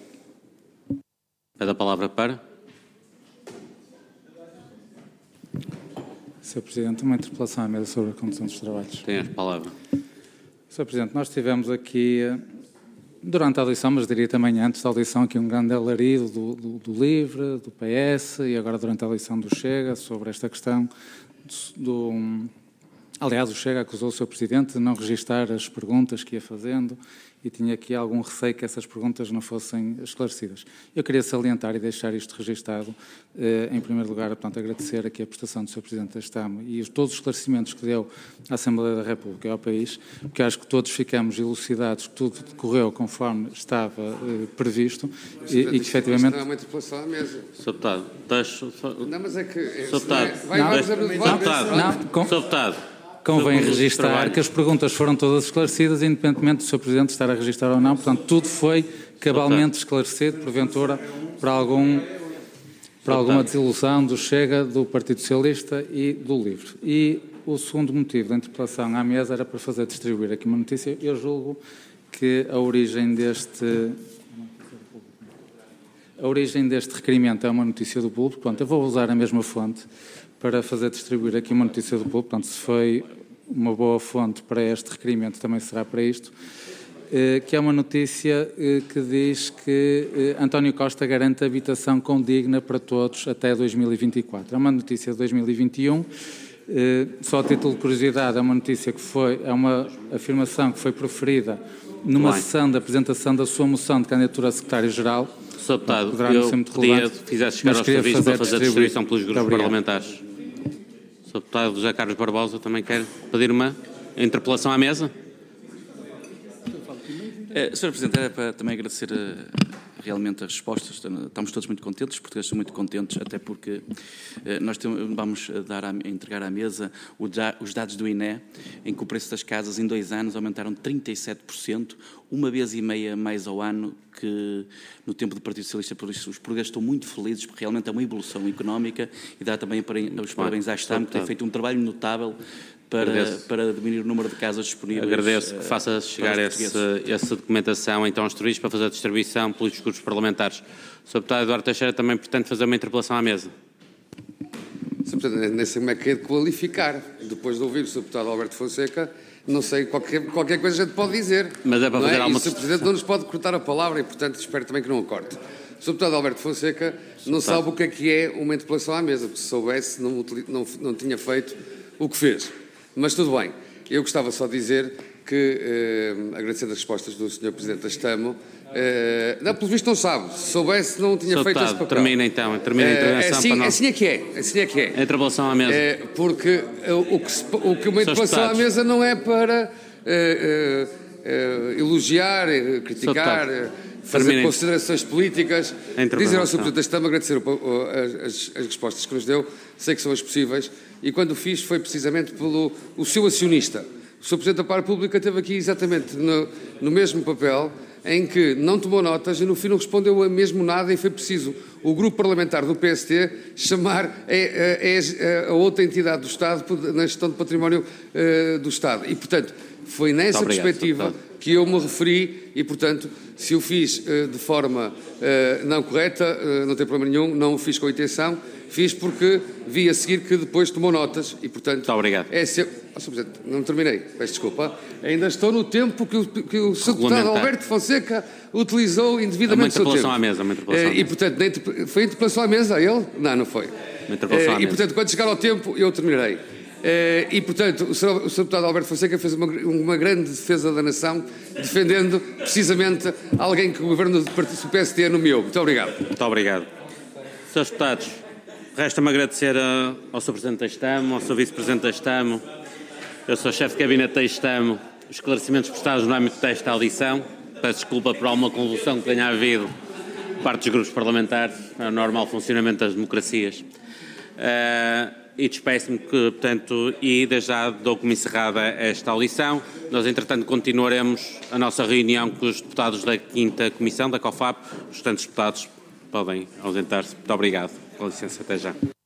Pede a palavra para... senhor Presidente, uma interpelação à mesa sobre a condução dos trabalhos. Tem a palavra. senhor Presidente, nós tivemos aqui, durante a audição, mas diria também antes da audição, aqui um grande alarido do, do, do LIVRE, do P S e agora durante a audição do Chega sobre esta questão do... do aliás, o Chega acusou o senhor Presidente de não registar as perguntas que ia fazendo e tinha aqui algum receio que essas perguntas não fossem esclarecidas. Eu queria salientar e deixar isto registado, eh, em primeiro lugar, portanto, agradecer aqui a prestação do senhor Presidente da Estamo e todos os esclarecimentos que deu à Assembleia da República e ao país, porque acho que todos ficamos elucidados que tudo decorreu conforme estava eh, previsto e, e que, efetivamente... Não é uma interpelação à mesa. senhor Deputado, deixo... Não, mas é que... senhor Deputado, vai, vai, senhor Deputado, senhor Deputado, convém registrar que as perguntas foram todas esclarecidas, independentemente do senhor Presidente estar a registrar ou não. Portanto, tudo foi cabalmente esclarecido, porventura, para, algum, para alguma desilusão do Chega, do Partido Socialista e do LIVRE. E o segundo motivo da interpelação à mesa era para fazer distribuir aqui uma notícia. Eu julgo que a origem deste... A origem deste requerimento é uma notícia do público. Portanto, eu vou usar a mesma fonte para fazer distribuir aqui uma notícia do público. Portanto, se foi uma boa fonte para este requerimento, também será para isto, eh, que é uma notícia eh, que diz que eh, António Costa garante habitação condigna para todos até dois mil e vinte e quatro. É uma notícia de dois mil e vinte e um, eh, só a título de curiosidade, é uma notícia que foi, é uma afirmação que foi proferida numa Bem. sessão de apresentação da sua moção de candidatura a secretário-geral. senhor Deputado, eu pedia que fizesse chegar ao serviço para fazer a distribuição pelos grupos parlamentares. senhor Deputado José Carlos Barbosa também quer pedir uma interpelação à mesa? É, senhor Presidente, era para também agradecer uh, realmente as respostas. Estamos todos muito contentes, os portugueses estão muito contentes, até porque uh, nós temos, vamos dar a, entregar à mesa o, os dados do I N E, em que o preço das casas em dois anos aumentaram trinta e sete por cento, uma vez e meia mais ao ano que no tempo do Partido Socialista. Por isso, os portugueses estão muito felizes, porque realmente é uma evolução económica, e dá também os parabéns à Estamo, que tem feito um trabalho notável para, para diminuir o número de casas disponíveis. Agradeço que faça chegar essa, essa documentação então aos serviços para fazer a distribuição pelos grupos parlamentares. O senhor Deputado Eduardo Teixeira também pretende fazer uma interpelação à mesa. senhor Presidente, nem sei como é que é de qualificar. Depois de ouvir o senhor Deputado Alberto Fonseca, não sei, qualquer, qualquer coisa a gente pode dizer. Mas é para fazer é? alguma... E o senhor Presidente não nos pode cortar a palavra e, portanto, espero também que não a corte. O senhor Deputado Alberto Fonseca não sabe o que é que é uma interpelação à mesa, porque se soubesse não, não, não tinha feito o que fez. Mas tudo bem. Eu gostava só de dizer que, eh, agradecendo as respostas do senhor Presidente da Estamo, eh, não, pelo visto não sabe. Se soubesse, não tinha senhor feito Deputado, esse papel. Termina então, termina a intervenção. É assim, para nós. assim é que é. Assim é que é. A interpelação à mesa. É, porque o que, se, o que uma interpelação à mesa não é para eh, eh, elogiar, criticar, fazer Terminem. considerações políticas, dizer ao senhor Presidente da Estamo, agradecer o, o, as, as respostas que nos deu, sei que são as possíveis, e quando o fiz foi precisamente pelo o seu acionista. O senhor Presidente da República esteve aqui exatamente no, no mesmo papel, em que não tomou notas e no fim não respondeu a mesmo nada, e foi preciso o grupo parlamentar do P S T chamar a, a, a, a outra entidade do Estado na gestão de património uh, do Estado. E, portanto, foi nessa obrigado, perspectiva que eu me referi e, portanto, se o fiz uh, de forma uh, não correta, uh, não tem problema nenhum, não o fiz com intenção, fiz porque vi a seguir que depois tomou notas e, portanto... Muito obrigado. É seu... oh, senhor Presidente, não terminei, peço desculpa. Ainda estou no tempo que o, que o senhor Deputado Alberto Fonseca utilizou indevidamente o seu tempo. Uma interpelação à mesa, uma interpelação à mesa. E, portanto, inter... foi interpelação à mesa a ele? Não, não foi. Uma interpelação à mesa. E, portanto, quando chegar ao tempo, eu terminarei. E, portanto, o senhor Deputado Alberto Fonseca fez uma, uma grande defesa da nação, defendendo precisamente alguém que o governo do P S T nomeou. Muito obrigado. Muito obrigado. Senhores Deputados, resta-me agradecer a, ao senhor Presidente da Estamo, ao senhor Vice-Presidente da Estamo, eu sou chefe de gabinete da Estamo, os esclarecimentos prestados no âmbito desta audição. Peço desculpa por alguma convulsão que tenha havido por parte dos grupos parlamentares, é o normal funcionamento das democracias. Uh, e despeço-me que, portanto, e desde já dou como encerrada esta audição. Nós, entretanto, continuaremos a nossa reunião com os deputados da quinta Comissão, da COFAP. Os restantes deputados podem ausentar-se. Muito obrigado. Com licença, até já.